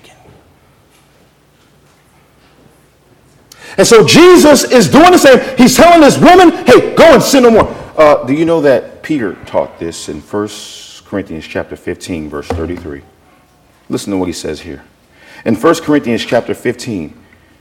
And so Jesus is doing the same. He's telling this woman, hey, go and sin no more. Uh, do you know that Peter taught this in First Corinthians chapter fifteen, verse thirty-three? Listen to what he says here. In First Corinthians chapter fifteen,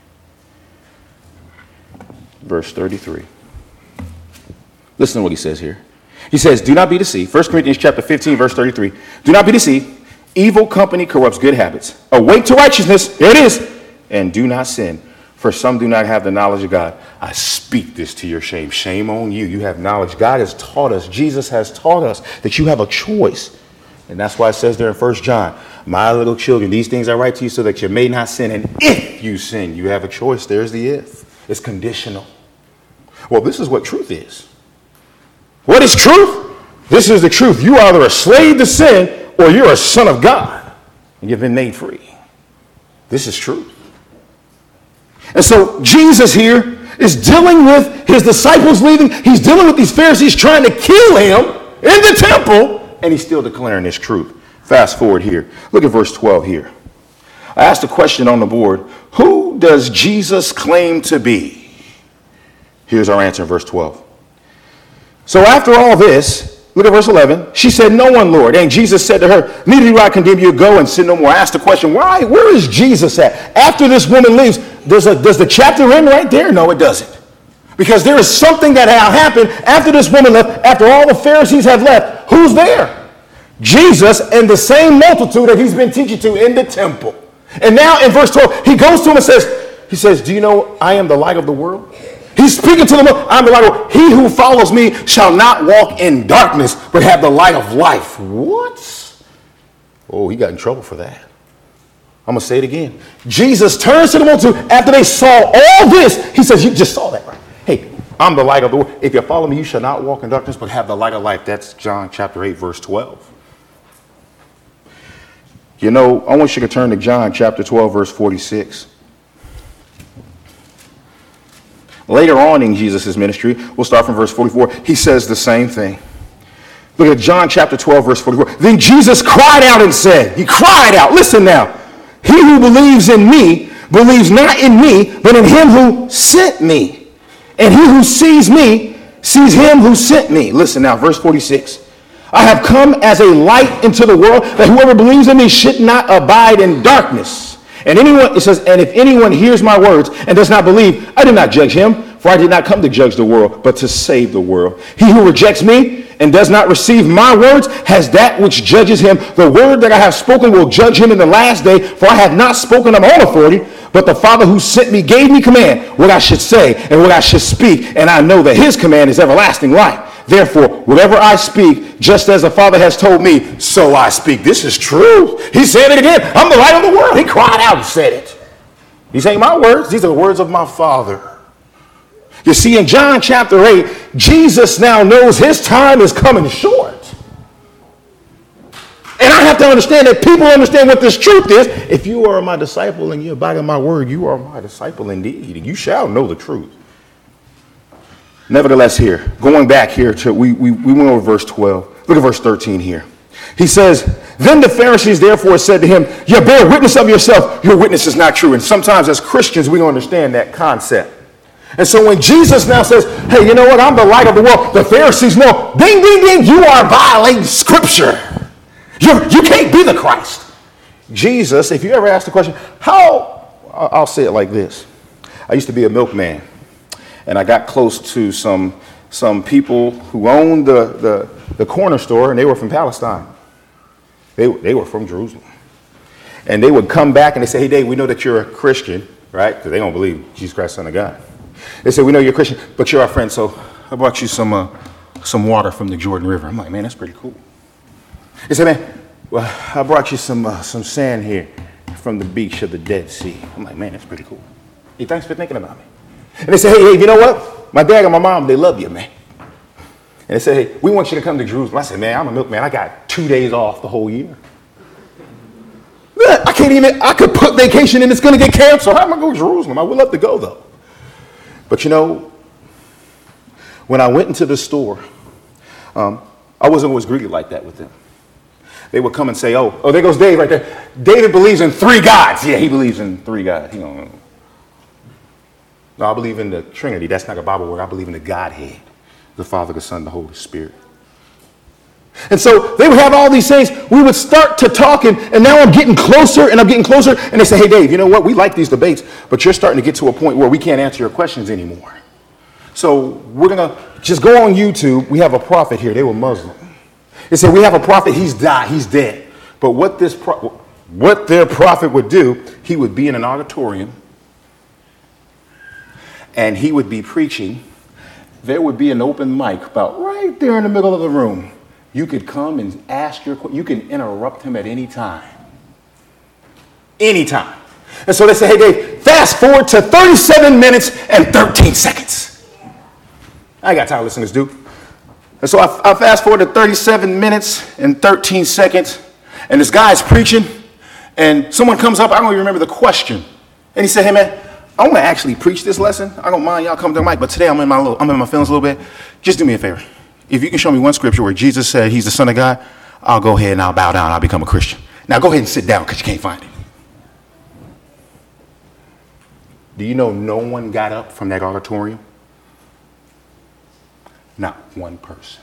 verse thirty-three. Listen to what he says here. He says, do not be deceived. First Corinthians chapter fifteen, verse thirty-three. Do not be deceived. Evil company corrupts good habits. Awake to righteousness. There it is. And do not sin. For some do not have the knowledge of God. I speak this to your shame. Shame on you. You have knowledge. God has taught us. Jesus has taught us that you have a choice. And that's why it says there in First John, my little children, these things I write to you so that you may not sin. And if you sin, you have a choice. There's the if. It's conditional. Well, this is what truth is. What is truth? This is the truth. You are either a slave to sin or you're a son of God. And you've been made free. This is truth. And so Jesus here is dealing with his disciples leaving. He's dealing with these Pharisees trying to kill him in the temple. And he's still declaring this truth. Fast forward here. Look at verse twelve here. I asked a question on the board. Who does Jesus claim to be? Here's our answer in verse twelve. So after all this, look at verse eleven. She said, no one, Lord. And Jesus said to her, neither do I condemn you. Go and sin no more. I asked the question, why? Where is Jesus at? After this woman leaves, does, a, does the chapter end right there? No, it doesn't. Because there is something that happened after this woman left, after all the Pharisees have left. Who's there? Jesus and the same multitude that he's been teaching to in the temple. And now in verse twelve, he goes to him and says, he says, do you know I am the light of the world? He's speaking to them. I'm the light of the world. He who follows me shall not walk in darkness, but have the light of life. What? Oh, he got in trouble for that. I'm going to say it again. Jesus turns to the multitude after they saw all this. He says, you just saw that, right? Hey, I'm the light of the world. If you follow me, you shall not walk in darkness, but have the light of life. That's John chapter eight, verse twelve. You know, I want you to turn to John chapter twelve, verse forty-six. Later on in Jesus' ministry, we'll start from verse forty-four. He says the same thing. Look at John chapter twelve, verse forty-four. Then Jesus cried out and said, he cried out, listen now, he who believes in me believes not in me, but in him who sent me. And he who sees me sees him who sent me. Listen now, verse forty-six. I have come as a light into the world, that whoever believes in me should not abide in darkness. And anyone, it says, and if anyone hears my words and does not believe, I did not judge him, for I did not come to judge the world, but to save the world. He who rejects me and does not receive my words has that which judges him. The word that I have spoken will judge him in the last day, for I have not spoken of my own authority, but the Father who sent me gave me command what I should say and what I should speak, and I know that his command is everlasting life. Therefore, whatever I speak, just as the Father has told me, so I speak. This is true. He said it again. I'm the light of the world. He cried out and said it. These ain't my words. These are the words of my Father. You see, in John chapter eight, Jesus now knows his time is coming short. And I have to understand that people understand what this truth is. If you are my disciple and you abide in my word, you are my disciple indeed, and you shall know the truth. Nevertheless, here, going back here to, we, we, we went over verse twelve. Look at verse thirteen here. He says, then the Pharisees therefore said to him, you bear witness of yourself. Your witness is not true. And sometimes as Christians, we don't understand that concept. And so when Jesus now says, hey, you know what? I'm the light of the world. The Pharisees know, ding, ding, ding, you are violating scripture. You, you can't be the Christ. Jesus, if you ever ask the question, how, I'll say it like this. I used to be a milkman. And I got close to some some people who owned the, the, the corner store, and they were from Palestine. They, they were from Jerusalem. And they would come back and they say, hey, Dave, we know that you're a Christian, right? Because they don't believe Jesus Christ, Son of God. They said, we know you're a Christian, but you're our friend, so I brought you some uh, some water from the Jordan River. I'm like, man, that's pretty cool. They said, man, well, I brought you some uh, some sand here from the beach of the Dead Sea. I'm like, man, that's pretty cool. Hey, thanks for thinking about me. And they say, hey, hey, you know what? My dad and my mom, they love you, man. And they say, hey, we want you to come to Jerusalem. I said, man, I'm a milkman. I got two days off the whole year. I can't even, I could put vacation and it's going to get canceled. How am I going to Jerusalem? I would love to go, though. But, you know, when I went into the store, um, I wasn't always greeted like that with them. They would come and say, oh, oh, there goes Dave right there. David believes in three gods. Yeah, he believes in three gods. He don't know. No, I believe in the Trinity. That's not a Bible word. I believe in the Godhead, the Father, the Son, the Holy Spirit. And so they would have all these things. We would start to talk, and, and now I'm getting closer, and I'm getting closer. And they say, hey, Dave, you know what? We like these debates, but you're starting to get to a point where we can't answer your questions anymore. So we're going to just go on YouTube. We have a prophet here. They were Muslim. They said, we have a prophet. He's died. He's dead. But what this pro- what their prophet would do, he would be in an auditorium, and he would be preaching. There would be an open mic about right there in the middle of the room. You could come and ask your question. You can interrupt him at any time. Anytime. And so they say, hey, Dave, fast forward to thirty-seven minutes and thirteen seconds. I ain't got time to listen to this dude. And so I, I fast forward to thirty-seven minutes and thirteen seconds. And this guy's preaching. And someone comes up. I don't even remember the question. And he said, hey, man, I want to actually preach this lesson. I don't mind y'all coming to the mic, but today I'm in my little, I'm in my feelings a little bit. Just do me a favor. If you can show me one scripture where Jesus said he's the Son of God, I'll go ahead and I'll bow down and I'll become a Christian. Now go ahead and sit down because you can't find it. Do you know no one got up from that auditorium? Not one person.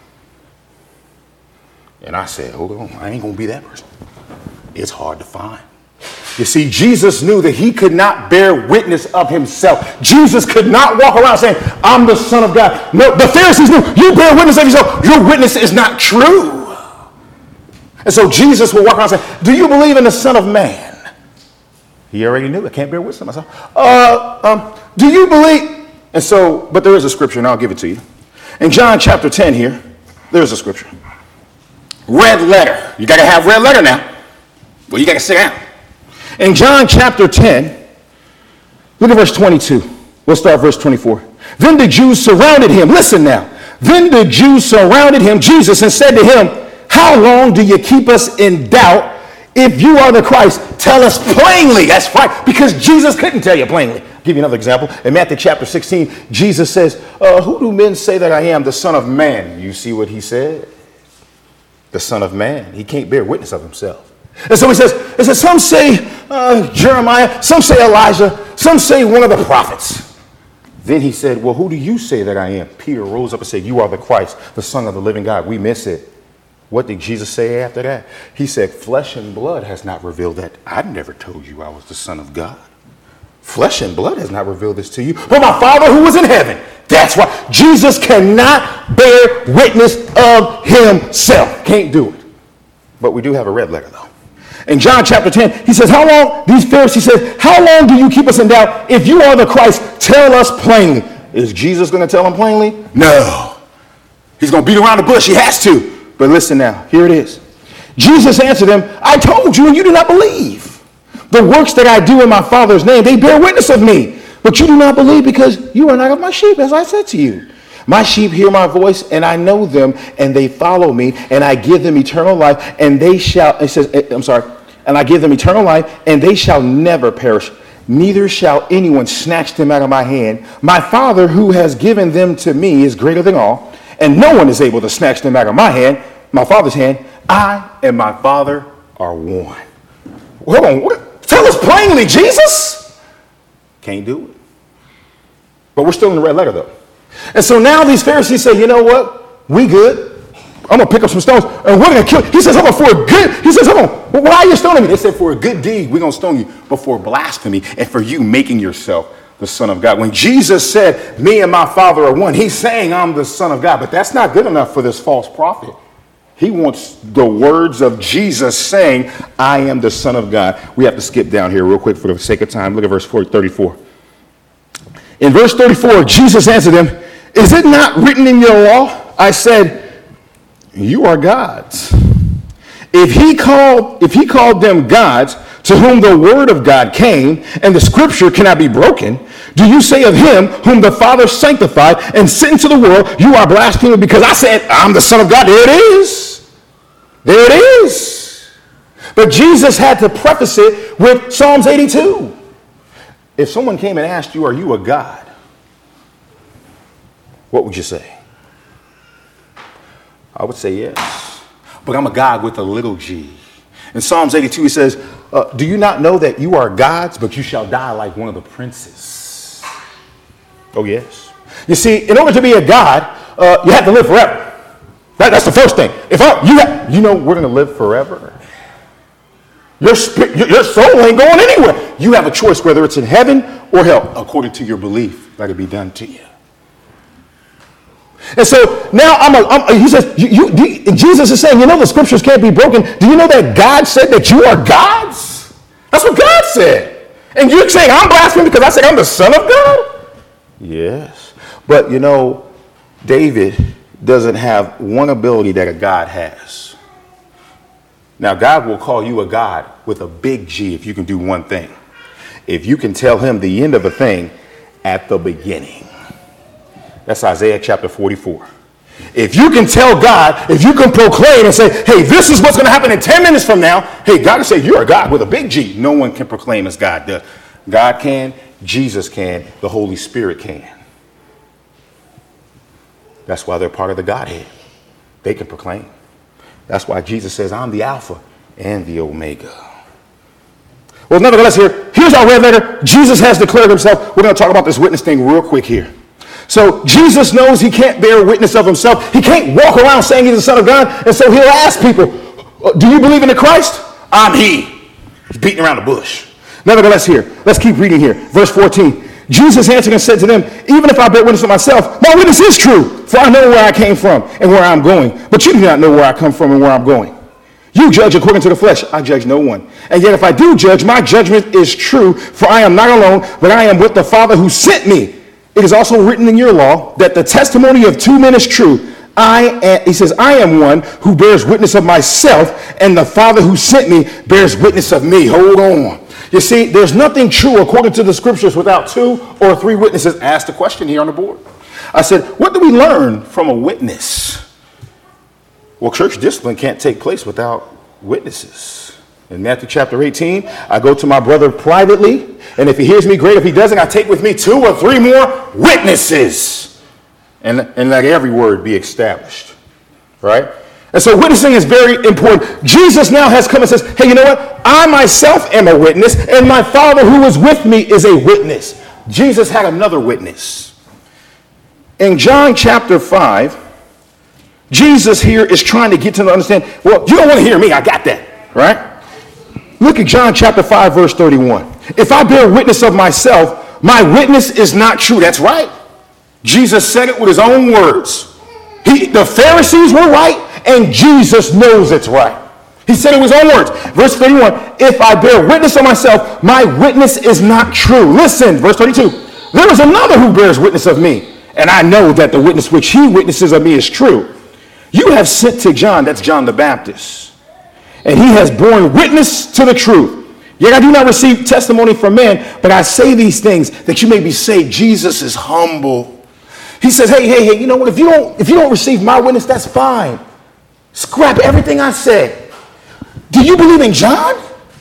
And I said, hold on, I ain't going to be that person. It's hard to find. You see, Jesus knew that he could not bear witness of himself. Jesus could not walk around saying, I'm the Son of God. No, the Pharisees knew, you bear witness of yourself. Your witness is not true. And so Jesus would walk around and say, do you believe in the Son of Man? He already knew. I can't bear witness of myself. Uh, um, do you believe? And so, but there is a scripture, and I'll give it to you. In John chapter ten here, there's a scripture. Red letter. You got to have red letter now. Well, you got to sit down. In John chapter ten, look at verse twenty-two. We'll start verse twenty-four. Then the Jews surrounded him. Listen now. Then the Jews surrounded him, Jesus, and said to him, how long do you keep us in doubt? If you are the Christ, tell us plainly. That's right, because Jesus couldn't tell you plainly. I'll give you another example. In Matthew chapter sixteen, Jesus says, uh, who do men say that I am? The Son of Man. You see what he said? The Son of Man. He can't bear witness of himself. And so he says, it says some say uh, Jeremiah, some say Elijah, some say one of the prophets. Then he said, well, who do you say that I am? Peter rose up and said, you are the Christ, the Son of the living God. We miss it. What did Jesus say after that? He said, flesh and blood has not revealed that. I never told you I was the Son of God. Flesh and blood has not revealed this to you, but my Father who was in heaven. That's why Jesus cannot bear witness of himself. Can't do it. But we do have a red letter, though. In John chapter ten, he says, how long, these Pharisees says, how long do you keep us in doubt? If you are the Christ, tell us plainly. Is Jesus going to tell them plainly? No. He's going to beat around the bush. He has to. But listen now, here it is. Jesus answered them, I told you and you do not believe. The works that I do in my Father's name, they bear witness of me. But you do not believe because you are not of my sheep, as I said to you. My sheep hear my voice, and I know them, and they follow me, and I give them eternal life, and they shall, it says, I'm sorry, and I give them eternal life, and they shall never perish. Neither shall anyone snatch them out of my hand. My Father who has given them to me is greater than all, and no one is able to snatch them out of my hand, my Father's hand. I and my Father are one. Hold on, what? Tell us plainly, Jesus. Can't do it. But we're still in the red letter, though. And so now these Pharisees say, you know what? We good. I'm going to pick up some stones and we're going to kill you. He says, hold on, for a good, he says, hold on, well, why are you stoning me? They said, for a good deed, we're going to stone you, but for blasphemy and for you making yourself the Son of God. When Jesus said, me and my Father are one, he's saying I'm the Son of God, but that's not good enough for this false prophet. He wants the words of Jesus saying, I am the Son of God. We have to skip down here real quick for the sake of time. Look at verse thirty-four. In verse thirty-four, Jesus answered them, is it not written in your law? I said, you are gods. If he called, if he called them gods to whom the word of God came and the scripture cannot be broken, do you say of him whom the Father sanctified and sent into the world, you are blaspheming because I said, I'm the Son of God? There it is. There it is. But Jesus had to preface it with Psalms eighty-two. If someone came and asked you, are you a God? What would you say? I would say yes. But I'm a God with a little g. In Psalms eighty-two, he says, uh, do you not know that you are gods, but you shall die like one of the princes? Oh, yes. You see, in order to be a God, uh, you have to live forever. That, that's the first thing. If I, you, have, you know we're going to live forever. Your, spirit, your, your soul ain't going anywhere. You have a choice whether it's in heaven or hell, according to your belief. Let it be done to you. And so now I'm, a, I'm he says, you, you, you, Jesus is saying, you know the scriptures can't be broken. Do you know that God said that you are gods? That's what God said. And you're saying I'm blaspheming because I said I'm the Son of God? Yes. But you know, David doesn't have one ability that a God has. Now, God will call you a God with a big G if you can do one thing. If you can tell him the end of a thing at the beginning. That's Isaiah chapter forty-four. If you can tell God, if you can proclaim and say, hey, this is what's going to happen in ten minutes from now. Hey, God can say, you're a God with a big G. No one can proclaim as God does. God can, Jesus can, the Holy Spirit can. That's why they're part of the Godhead. They can proclaim. That's why Jesus says, I'm the Alpha and the Omega. Well, nevertheless, here, here's our red letter. Jesus has declared himself. We're going to talk about this witness thing real quick here. So Jesus knows he can't bear witness of himself. He can't walk around saying he's the Son of God. And so he'll ask people, do you believe in the Christ? I'm he. He's beating around the bush. Nevertheless, here, let's keep reading here. Verse fourteen. Jesus answered and said to them, even if I bear witness of myself, my witness is true, for I know where I came from and where I'm going. But you do not know where I come from and where I'm going. You judge according to the flesh. I judge no one. And yet if I do judge, my judgment is true, for I am not alone, but I am with the Father who sent me. It is also written in your law that the testimony of two men is true. I am, he says, I am one who bears witness of myself, and the Father who sent me bears witness of me. Hold on. You see, there's nothing true according to the scriptures without two or three witnesses. Ask the question here on the board. I said, what do we learn from a witness? Well, church discipline can't take place without witnesses. In Matthew chapter eighteen, I go to my brother privately, and if he hears me, great. If he doesn't, I take with me two or three more witnesses. And, and let every word be established, right? And so witnessing is very important. Jesus now has come and says, hey, you know what? I myself am a witness, and my Father who is with me is a witness. Jesus had another witness. In John chapter five, Jesus here is trying to get to understand, well, you don't want to hear me. I got that, right? Look at John chapter five, verse thirty-one. If I bear witness of myself, my witness is not true. That's right. Jesus said it with his own words. He, the Pharisees were right, and Jesus knows it's right. He said it with his own words. Verse thirty-one, if I bear witness of myself, my witness is not true. Listen, verse thirty-two, there is another who bears witness of me, and I know that the witness which he witnesses of me is true. You have sent to John, that's John the Baptist, and he has borne witness to the truth. Yet I do not receive testimony from men, but I say these things that you may be saved. Jesus is humble. He says, hey, hey, hey, you know what? If you don't, if you don't receive my witness, that's fine. Scrap everything I said. Do you believe in John?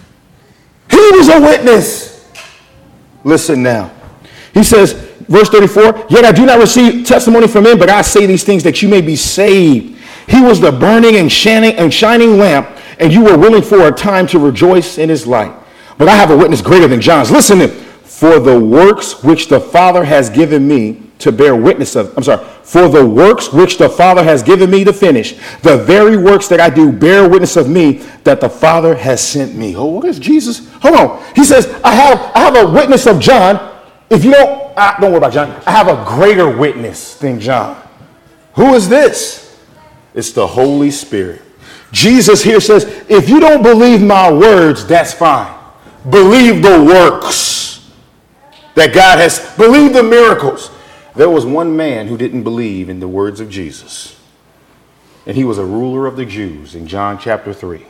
He was a witness. Listen now. He says, verse thirty-four, yet I do not receive testimony from men, but I say these things that you may be saved. He was the burning and shining, and shining lamp, and you were willing for a time to rejoice in his light. But I have a witness greater than John's. Listen to him. For the works which the Father has given me to bear witness of, I'm sorry, for the works which the Father has given me to finish, the very works that I do bear witness of me that the Father has sent me. Oh, what is Jesus? Hold on. He says, I have, I have a witness of John. If you don't, uh, don't worry about John. I have a greater witness than John. Who is this? It's the Holy Spirit. Jesus here says, if you don't believe my words, that's fine. Believe the works that God has, believe the miracles. There was one man who didn't believe in the words of Jesus. And he was a ruler of the Jews in John chapter three.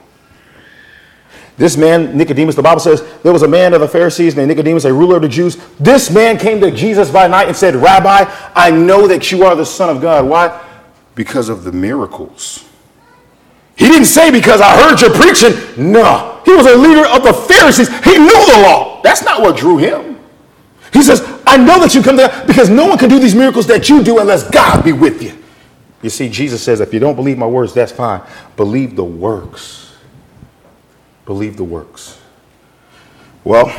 This man, Nicodemus, the Bible says, there was a man of the Pharisees named Nicodemus, a ruler of the Jews. This man came to Jesus by night and said, Rabbi, I know that you are the Son of God. Why? Because of the miracles. He didn't say because I heard you preaching. No, he was a leader of the Pharisees. He knew the law. That's not what drew him. He says, I know that you come there because no one can do these miracles that you do unless God be with you. You see, Jesus says, if you don't believe my words, that's fine. Believe the works. Believe the works. Well,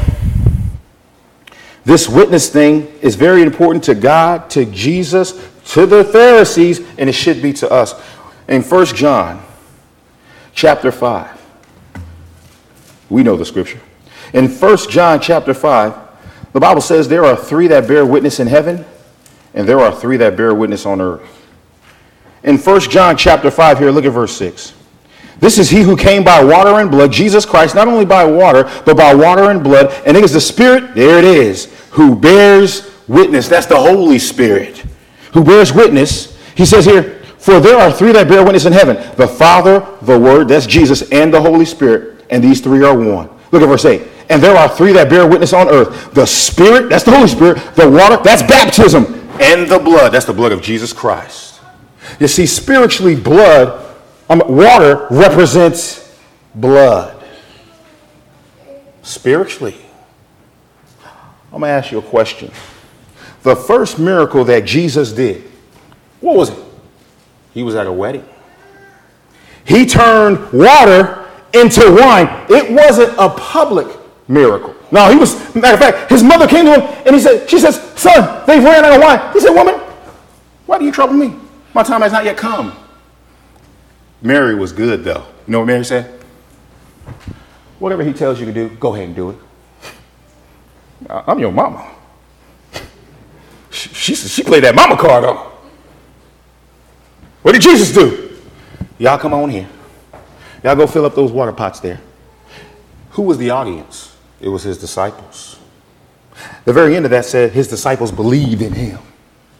this witness thing is very important to God, to Jesus, to the Pharisees, and it should be to us. In First John chapter five, we know the scripture. In First John chapter five, the Bible says there are three that bear witness in heaven, and there are three that bear witness on earth. In First John chapter five here, look at verse six. This is he who came by water and blood, Jesus Christ, not only by water, but by water and blood. And it is the Spirit, there it is, who bears witness. That's the Holy Spirit, who bears witness. He says here, for there are three that bear witness in heaven, the Father, the Word, that's Jesus, and the Holy Spirit. And these three are one. Look at verse eight. And there are three that bear witness on earth. The Spirit, that's the Holy Spirit. The water, that's baptism. And the blood, that's the blood of Jesus Christ. You see, spiritually, blood, um, water represents blood. Spiritually. I'm going to ask you a question. The first miracle that Jesus did, what was it? He was at a wedding. He turned water into wine. It wasn't a public miracle. No, he was, matter of fact, his mother came to him and he said, she says, son, they've ran out of wine. He said, woman, why do you trouble me? My time has not yet come. Mary was good though. You know what Mary said? Whatever he tells you to do, go ahead and do it. I'm your mama. She, she, she played that mama card though. What did Jesus do? Y'all come on here. Y'all go fill up those water pots there. Who was the audience? It was his disciples. The very end of that said his disciples believed in him.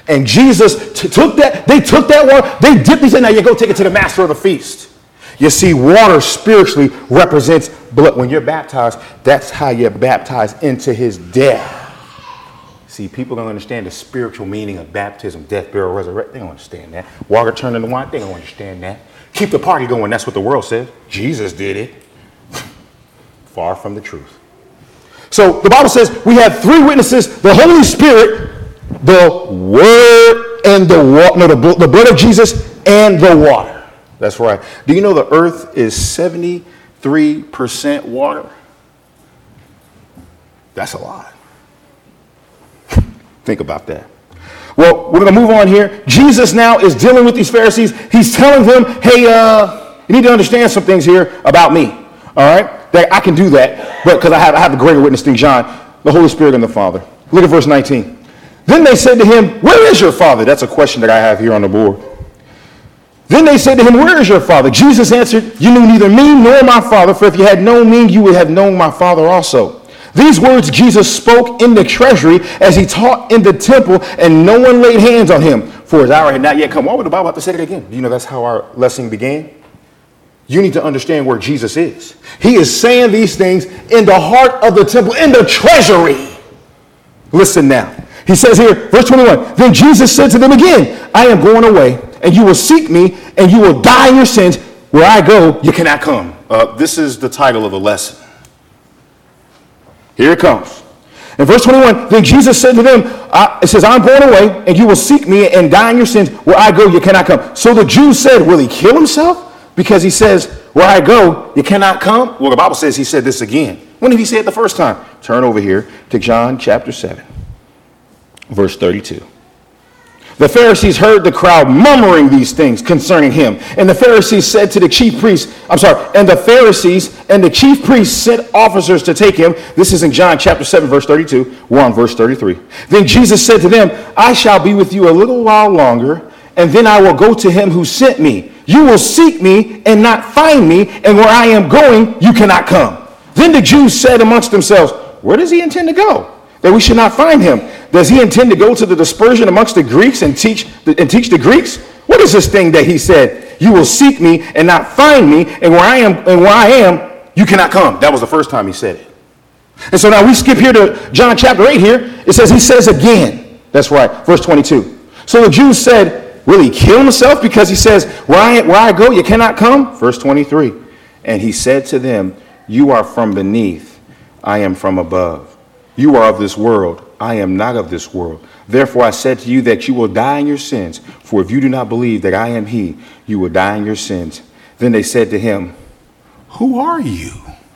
And Jesus t- took that, they took that water, they dipped it, he said, now you go take it to the master of the feast. You see, water spiritually represents blood. When you're baptized, that's how you're baptized into his death. See, people don't understand the spiritual meaning of baptism, death, burial, resurrection. They don't understand that. Water turned into wine, they don't understand that. Keep the party going, that's what the world says. Jesus did it. Far from the truth. So the Bible says we have three witnesses, the Holy Spirit, the Word, and the water, no, the, the blood of Jesus and the water. That's right. Do you know the earth is seventy-three percent water? That's a lot. Think about that. Well, we're going to move on here. Jesus now is dealing with these Pharisees. He's telling them, hey, uh, you need to understand some things here about me. All right? That I can do that, but because I have, I have a greater witness than John, the Holy Spirit and the Father. Look at verse nineteen. Then they said to him, where is your Father? That's a question that I have here on the board. Then they said to him, where is your Father? Jesus answered, you knew neither me nor my Father, for if you had known me, you would have known my Father also. These words Jesus spoke in the treasury as he taught in the temple, and no one laid hands on him, for his hour had not yet come. Why would the Bible have to say it again? Do you know that's how our lesson began? You need to understand where Jesus is. He is saying these things in the heart of the temple, in the treasury. Listen now. He says here, verse twenty-one, then Jesus said to them again, I am going away, and you will seek me, and you will die in your sins. Where I go, you cannot come. Uh, this is the title of the lesson. Here it comes. In verse twenty-one, then Jesus said to them, I, it says, I'm going away, and you will seek me and die in your sins. Where I go, you cannot come. So the Jews said, will he kill himself? Because he says, where I go, you cannot come. Well, the Bible says he said this again. When did he say it the first time? Turn over here to John chapter seven, verse thirty-two. The Pharisees heard the crowd murmuring these things concerning him. And the Pharisees said to the chief priests, I'm sorry, and the Pharisees and the chief priests sent officers to take him. This is in John chapter seven, verse thirty-two. We're on verse thirty-three. Then Jesus said to them, I shall be with you a little while longer, and then I will go to him who sent me. You will seek me and not find me, and where I am going, you cannot come. Then the Jews said amongst themselves, where does he intend to go, that we should not find him? Does he intend to go to the dispersion amongst the Greeks and teach the, and teach the Greeks? What is this thing that he said, you will seek me and not find me, and where I am, and where I am, you cannot come? That was the first time he said it. And so now we skip here to John chapter eight here. It says he says again. That's right, verse twenty-two. So the Jews said, will he kill himself because he says, where I, where I go, you cannot come? Verse twenty-three. And he said to them, you are from beneath, I am from above. You are of this world, I am not of this world. Therefore I said to you that you will die in your sins. For if you do not believe that I am he, you will die in your sins. Then they said to him, who are you?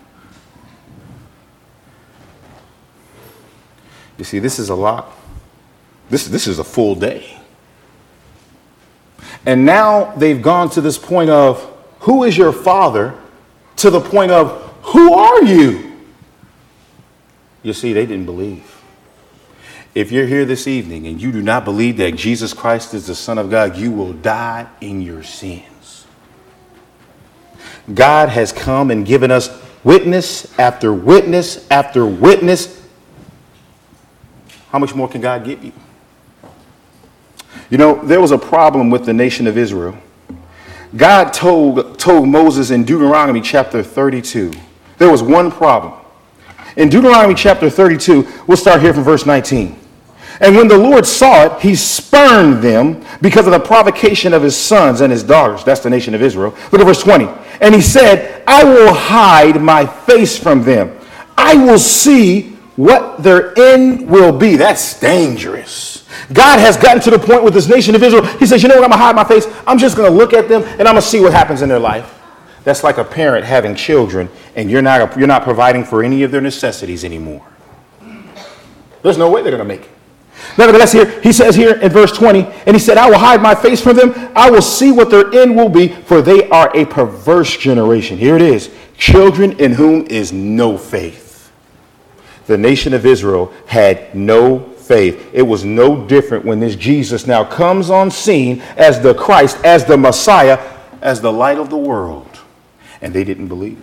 You see, this is a lot. This, this is a full day. And now they've gone to this point of, who is your Father? To the point of, who are you? You see, they didn't believe. If you're here this evening and you do not believe that Jesus Christ is the Son of God, you will die in your sins. God has come and given us witness after witness after witness. How much more can God give you? You know, there was a problem with the nation of Israel. God told, told Moses in Deuteronomy chapter thirty-two, there was one problem. In Deuteronomy chapter thirty-two, we'll start here from verse nineteen. And when the Lord saw it, he spurned them because of the provocation of his sons and his daughters. That's the nation of Israel. Look at verse twenty. And he said, I will hide my face from them. I will see what their end will be. That's dangerous. God has gotten to the point with this nation of Israel. He says, you know what? I'm going to hide my face. I'm just going to look at them and I'm going to see what happens in their life. That's like a parent having children and you're not, you're not providing for any of their necessities anymore. There's no way they're going to make it. Nevertheless, here he says here in verse twenty, and he said, I will hide my face from them. I will see what their end will be, for they are a perverse generation. Here it is. Children in whom is no faith. The nation of Israel had no faith. It was no different when this Jesus now comes on scene as the Christ, as the Messiah, as the light of the world. And they didn't believe.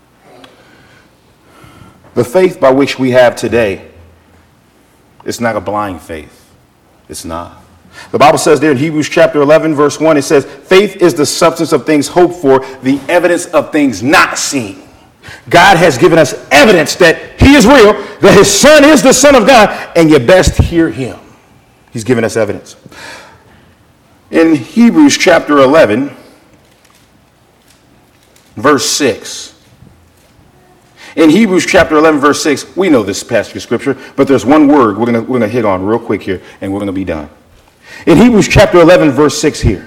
The faith by which we have today, it's not a blind faith. It's not. The Bible says there in Hebrews chapter eleven, verse one, it says, faith is the substance of things hoped for, the evidence of things not seen. God has given us evidence that he is real, that his son is the Son of God, and you best hear him. He's given us evidence. In Hebrews chapter eleven, verse six. In Hebrews chapter eleven, verse six, we know this passage of scripture, but there's one word we're going we're going to hit on real quick here, and we're going to be done. In Hebrews chapter eleven, verse six here,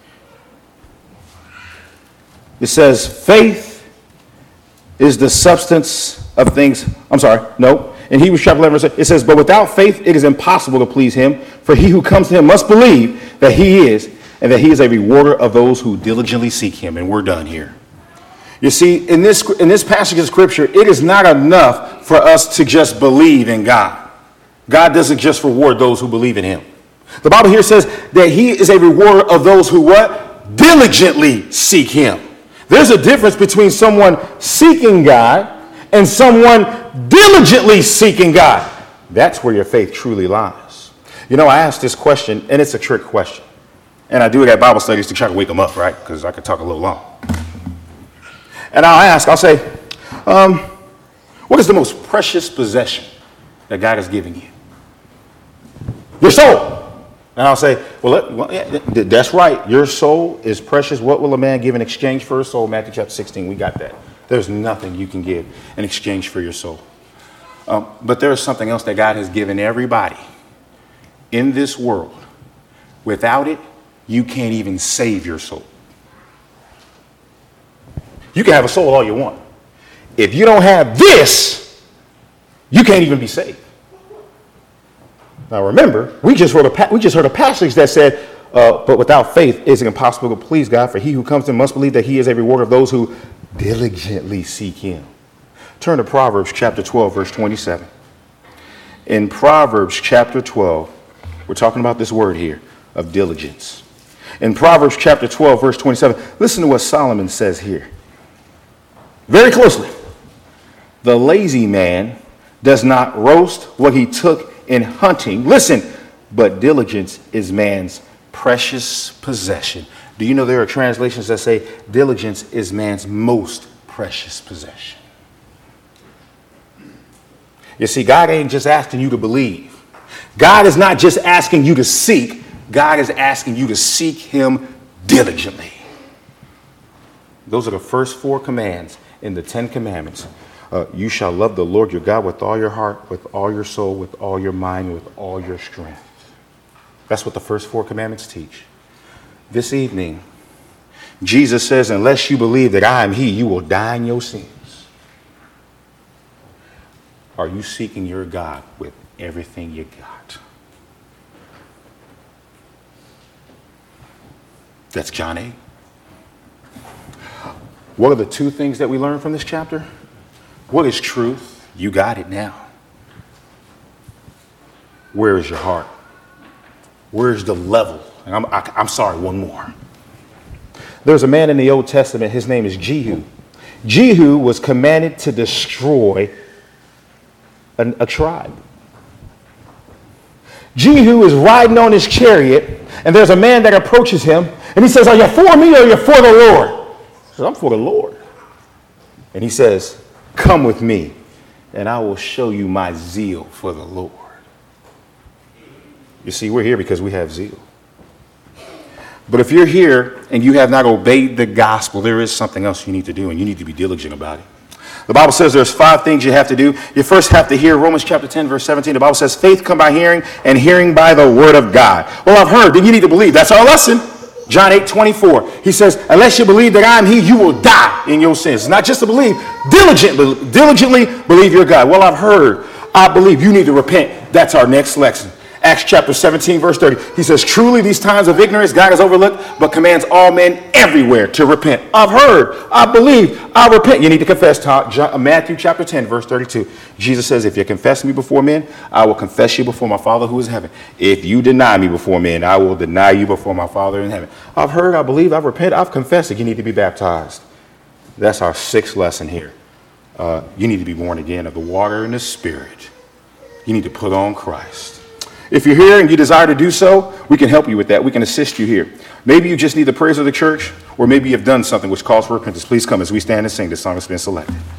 it says, faith is the substance of things. I'm sorry, no. In Hebrews chapter eleven, verse six, it says, but without faith it is impossible to please him, for he who comes to him must believe that he is, and that he is a rewarder of those who diligently seek him. And we're done here. You see, in this, in this passage of scripture, it is not enough for us to just believe in God. God doesn't just reward those who believe in him. The Bible here says that he is a rewarder of those who what? Diligently seek him. There's a difference between someone seeking God and someone diligently seeking God. That's where your faith truly lies. You know, I asked this question, and it's a trick question. And I do it at Bible studies to try to wake them up, right? Because I could talk a little long. And I'll ask, I'll say, um, what is the most precious possession that God has given you? Your soul. And I'll say, well, let, well yeah, that's right. Your soul is precious. What will a man give in exchange for his soul? Matthew chapter sixteen, we got that. There's nothing you can give in exchange for your soul. Um, but there is something else that God has given everybody in this world. Without it, you can't even save your soul. You can have a soul all you want. If you don't have this, you can't even be saved. Now remember, we just wrote a we just heard a passage that said, uh, "But without faith, it's impossible to please God. For he who comes to him must believe that he is a rewarder of those who diligently seek him." Turn to Proverbs chapter twelve, verse twenty-seven. In Proverbs chapter twelve, we're talking about this word here of diligence. In Proverbs chapter twelve, verse twenty-seven, listen to what Solomon says here. Very closely. The lazy man does not roast what he took in hunting. Listen, but diligence is man's precious possession. Do you know there are translations that say diligence is man's most precious possession? You see, God ain't just asking you to believe. God is not just asking you to seek. God is asking you to seek him diligently. Those are the first four commands in the Ten Commandments. Uh, you shall love the Lord your God with all your heart, with all your soul, with all your mind, and with all your strength. That's what the first four commandments teach. This evening, Jesus says, unless you believe that I am he, you will die in your sins. Are you seeking your God with everything you got? That's John eight. What are the two things that we learn from this chapter? What is truth? You got it now. Where is your heart? Where is the level? And I'm, I, I'm sorry, one more. There's a man in the Old Testament. His name is Jehu. Jehu was commanded to destroy an, a tribe. Jehu is riding on his chariot, and there's a man that approaches him, and he says, are you for me or are you for the Lord? He says, I'm for the Lord. And he says, come with me, and I will show you my zeal for the Lord. You see, we're here because we have zeal. But if you're here and you have not obeyed the gospel, there is something else you need to do, and you need to be diligent about it. The Bible says there's five things you have to do. You first have to hear Romans chapter ten, verse seventeen. The Bible says faith come by hearing, and hearing by the word of God. Well, I've heard, then you need to believe. That's our lesson. John eight, twenty-four. He says, unless you believe that I am he, you will die in your sins. It's not just to believe, diligently, diligently believe your God. Well, I've heard, I believe. You need to repent. That's our next lesson. Acts chapter seventeen, verse thirty. He says, truly these times of ignorance God has overlooked, but commands all men everywhere to repent. I've heard, I believe, I repent. You need to confess. Matthew chapter ten, verse thirty-two. Jesus says, if you confess me before men, I will confess you before my Father who is in heaven. If you deny me before men, I will deny you before my Father in heaven. I've heard, I believe, I've repented, I've confessed it. You need to be baptized. That's our sixth lesson here. Uh, you need to be born again of the water and the Spirit. You need to put on Christ. If you're here and you desire to do so, we can help you with that. We can assist you here. Maybe you just need the prayers of the church, or maybe you've done something which calls for repentance. Please come as we stand and sing this song that's been selected.